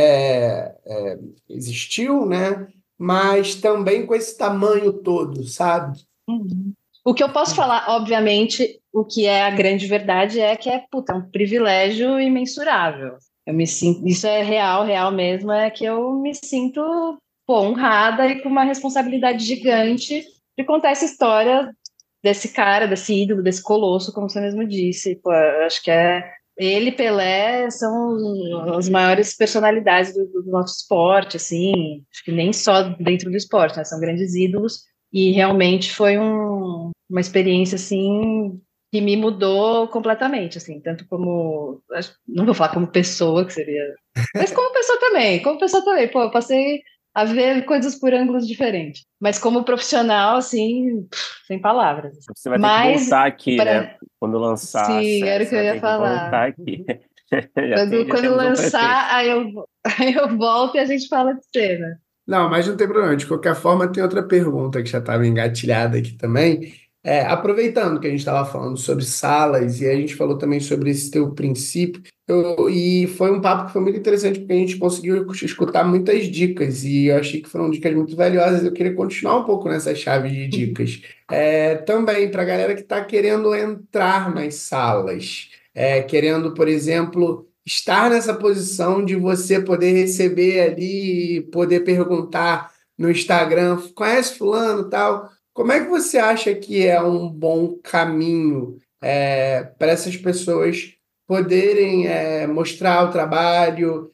existiu, né? Mas também com esse tamanho todo, sabe? Uhum. O que eu posso falar, obviamente, o que é a grande verdade é que é um privilégio imensurável. Eu me sinto, isso é real, real mesmo, é que eu me sinto honrada e com uma responsabilidade gigante de contar essa história desse cara, desse ídolo, desse colosso, como você mesmo disse. Pô, eu acho que ele e Pelé são as maiores personalidades do nosso esporte, assim, acho que nem só dentro do esporte, né? São grandes ídolos, e realmente foi uma experiência, assim, que me mudou completamente, assim, tanto como, não vou falar como pessoa, que seria, mas como pessoa também, pô, eu passei a ver coisas por ângulos diferentes, mas como profissional, assim, sem palavras. Você vai ter que Mas, voltar aqui, né? para Quando lançar a sim, série, era o você que eu vai ia ter que falar. voltar aqui. Já Quando temos um pretexto. lançar, aí eu volto e a gente fala de cena. Não, mas não tem problema. De qualquer forma, tem outra pergunta que já estava engatilhada aqui também. Aproveitando que a gente estava falando sobre salas e a gente falou também sobre esse teu princípio, e foi um papo que foi muito interessante porque a gente conseguiu escutar muitas dicas e eu achei que foram dicas muito valiosas. Eu queria continuar um pouco nessa chave de dicas. Também para a galera que está querendo entrar nas salas, querendo, por exemplo, estar nessa posição de você poder receber ali, poder perguntar no Instagram, conhece fulano, tal? Como é que você acha que é um bom caminho para essas pessoas poderem mostrar o trabalho?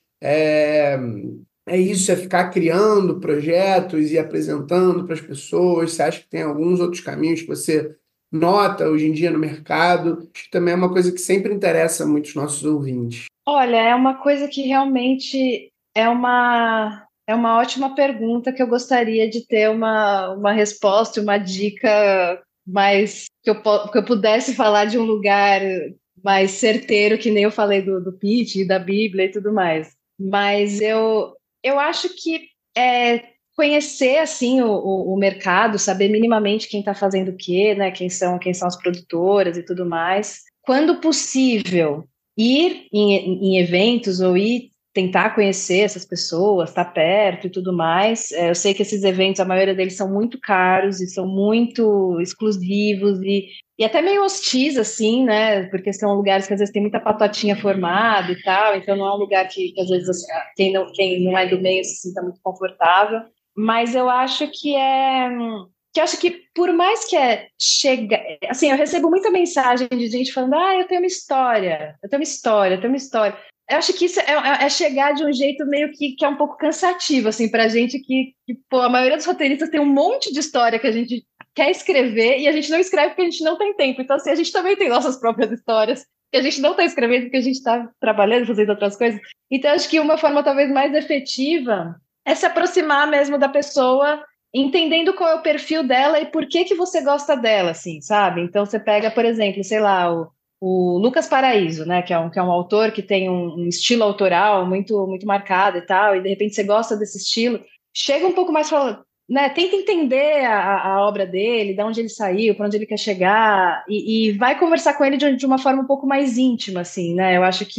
É isso, é ficar criando projetos e apresentando para as pessoas. Você acha que tem alguns outros caminhos que você nota hoje em dia no mercado? Acho que também é uma coisa que sempre interessa muitos nossos ouvintes. Olha, é uma coisa que realmente é uma ótima pergunta que eu gostaria de ter uma resposta, uma dica mais que eu pudesse falar de um lugar mais certeiro, que nem eu falei do Pitch, da Bíblia e tudo mais. Mas eu acho que conhecer assim o mercado, saber minimamente quem está fazendo o quê, né? Quem são as produtoras e tudo mais. Quando possível, ir em eventos ou ir tentar conhecer essas pessoas, estar perto e tudo mais. Eu sei que esses eventos, a maioria deles são muito caros e são muito exclusivos e até meio hostis, assim, né? Porque são lugares que às vezes tem muita patotinha formada e tal, então não é um lugar que às vezes assim, quem não é do meio se sinta muito confortável. Mas eu acho que eu acho que por mais que chega, assim, eu recebo muita mensagem de gente falando, eu tenho uma história, eu tenho uma história, eu tenho uma história. Eu acho que isso é chegar de um jeito meio que é um pouco cansativo, assim, pra gente pô, a maioria dos roteiristas tem um monte de história que a gente quer escrever e a gente não escreve porque a gente não tem tempo. Então, assim, a gente também tem nossas próprias histórias que a gente não está escrevendo porque a gente está trabalhando, fazendo outras coisas. Então, acho que uma forma talvez mais efetiva é se aproximar mesmo da pessoa, entendendo qual é o perfil dela e por que você gosta dela, assim, sabe? Então, você pega, por exemplo, sei lá, o Lucas Paraíso, né, que é um autor que tem um estilo autoral muito, muito marcado e tal, e de repente você gosta desse estilo, chega um pouco mais falando, né, tenta entender a obra dele, de onde ele saiu, para onde ele quer chegar, e vai conversar com ele de uma forma um pouco mais íntima, assim, né, eu acho que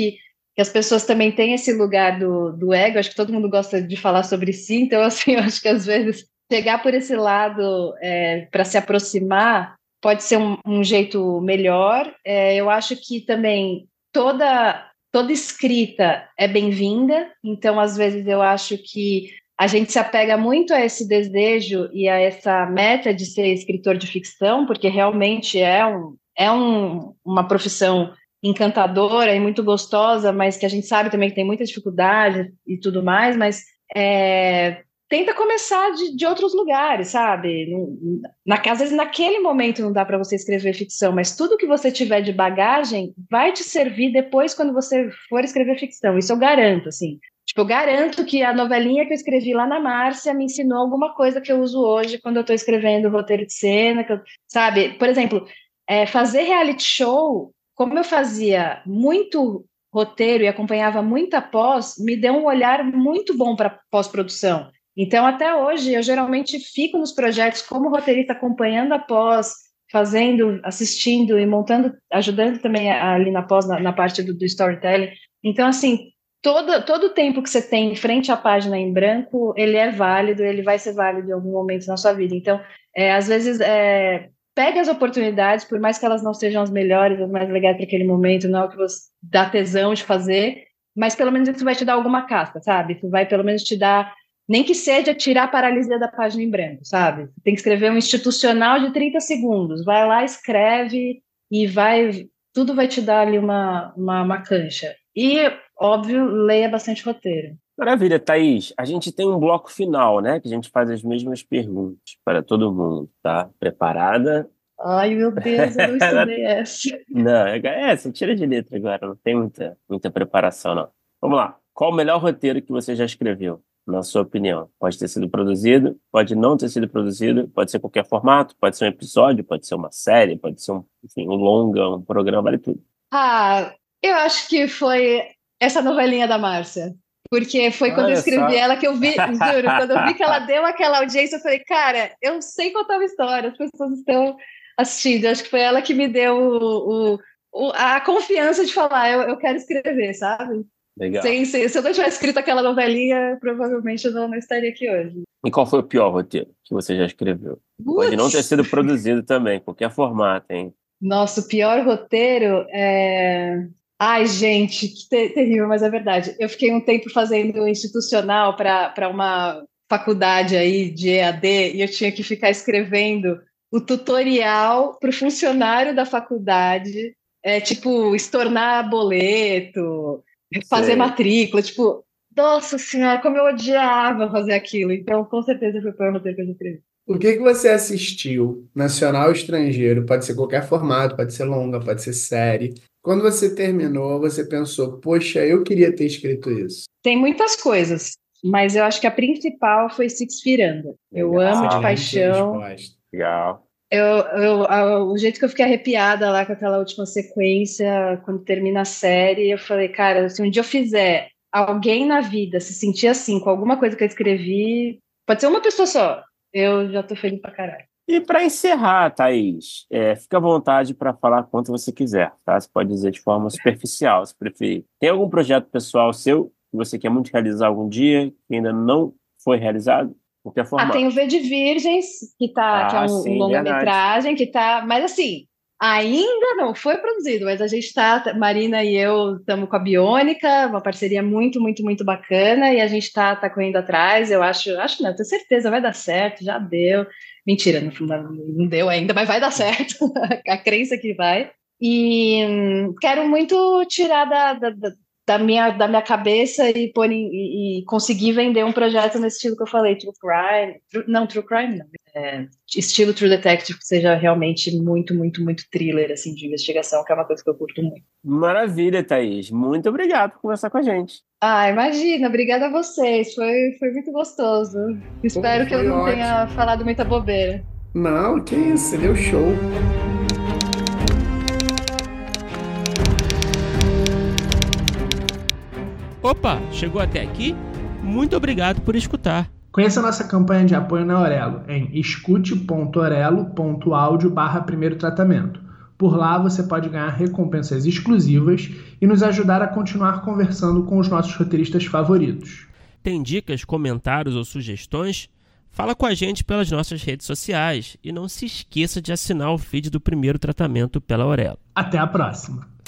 que as pessoas também têm esse lugar do ego, acho que todo mundo gosta de falar sobre si, então, assim, eu acho que às vezes chegar por esse lado para se aproximar pode ser um jeito melhor. Eu acho que também toda escrita é bem-vinda, então, às vezes, eu acho que a gente se apega muito a esse desejo e a essa meta de ser escritor de ficção, porque realmente é uma profissão encantadora e muito gostosa, mas que a gente sabe também que tem muita dificuldade e tudo mais, mas tenta começar de outros lugares, sabe? Às vezes naquele momento não dá para você escrever ficção, mas tudo que você tiver de bagagem vai te servir depois quando você for escrever ficção, isso eu garanto, assim. Tipo, eu garanto que a novelinha que eu escrevi lá na Márcia me ensinou alguma coisa que eu uso hoje quando eu estou escrevendo roteiro de cena, sabe? Por exemplo, fazer reality show, como eu fazia muito roteiro e acompanhava muita pós, me deu um olhar muito bom para pós-produção. Então, até hoje, eu geralmente fico nos projetos como roteirista, acompanhando a pós, fazendo, assistindo e montando, ajudando também ali na pós, na parte do storytelling. Então, assim, todo o tempo que você tem em frente à página em branco, ele é válido, ele vai ser válido em algum momento na sua vida. Então, às vezes, pega as oportunidades, por mais que elas não sejam as melhores, as mais legais para aquele momento, não é o que você dá tesão de fazer, mas pelo menos isso vai te dar alguma casca, sabe? Isso vai pelo menos te dar, nem que seja tirar a paralisia da página em branco, sabe? Você tem que escrever um institucional de 30 segundos, vai lá, escreve e tudo vai te dar ali uma cancha. E, óbvio, leia bastante roteiro. Maravilha, Thaís. A gente tem um bloco final, né? Que a gente faz as mesmas perguntas para todo mundo, tá? Preparada? Ai, meu Deus, eu não estudei essa. Não, você tira de letra agora, não tem muita preparação, não. Vamos lá. Qual o melhor roteiro que você já escreveu, na sua opinião? Pode ter sido produzido, pode não ter sido produzido, pode ser qualquer formato, pode ser um episódio, pode ser uma série, pode ser um longa, um programa, vale tudo. Eu acho que foi essa novelinha da Márcia. Porque foi quando eu escrevi ela que eu vi, juro, quando eu vi que ela deu aquela audiência, eu falei, cara, eu sei contar uma história, as pessoas estão assistindo. Eu acho que foi ela que me deu a confiança de falar, eu quero escrever, sabe? Legal. Se eu não tivesse escrito aquela novelinha, provavelmente eu não estaria aqui hoje. E qual foi o pior roteiro que você já escreveu? Pode não ter sido produzido também, qualquer formato, hein? Nossa, o pior roteiro Ai, gente, que terrível, mas é verdade. Eu fiquei um tempo fazendo institucional para uma faculdade aí de EAD e eu tinha que ficar escrevendo o tutorial para o funcionário da faculdade, tipo, estornar boleto, fazer matrícula, tipo, nossa senhora, como eu odiava fazer aquilo. Então, com certeza foi o pior roteiro que eu já escrevi. O que você assistiu, nacional ou estrangeiro? Pode ser qualquer formato, pode ser longa, pode ser série. Quando você terminou, você pensou, poxa, eu queria ter escrito isso. Tem muitas coisas, mas eu acho que a principal foi Six Feet Under. Eu amo de paixão. Legal. O jeito que eu fiquei arrepiada lá com aquela última sequência, quando termina a série, eu falei, cara, se um dia eu fizer alguém na vida se sentir assim com alguma coisa que eu escrevi, pode ser uma pessoa só, eu já tô feliz pra caralho. E para encerrar, Thaís, fica à vontade para falar quanto você quiser, tá? Você pode dizer de forma superficial, se preferir. Tem algum projeto pessoal seu que você quer muito realizar algum dia, que ainda não foi realizado? Qualquer formato. Tem o V de Virgens, que é um longa-metragem, que tá... Mas assim, ainda não foi produzido, mas a gente Marina e eu estamos com a Biônica, uma parceria muito, muito, muito bacana, e a gente tá correndo atrás, eu acho não, tenho certeza, vai dar certo, já deu. Mentira, não deu ainda, mas vai dar certo, a crença que vai. E quero muito tirar da minha cabeça e conseguir vender um projeto nesse estilo que eu falei, True Crime não. Estilo True Detective, que seja realmente muito, muito, muito thriller, assim, de investigação, que é uma coisa que eu curto muito. Maravilha, Thaís. Muito obrigado por conversar com a gente. Imagina, obrigada a vocês. Foi muito gostoso. Espero que eu não tenha falado muita bobeira. Não, que isso, deu show. Opa, chegou até aqui? Muito obrigado por escutar. Conheça a nossa campanha de apoio na Orelo em escute.orelo.audio/primeiro tratamento. Por lá você pode ganhar recompensas exclusivas e nos ajudar a continuar conversando com os nossos roteiristas favoritos. Tem dicas, comentários ou sugestões? Fala com a gente pelas nossas redes sociais e não se esqueça de assinar o feed do Primeiro Tratamento pela Aurelo. Até a próxima!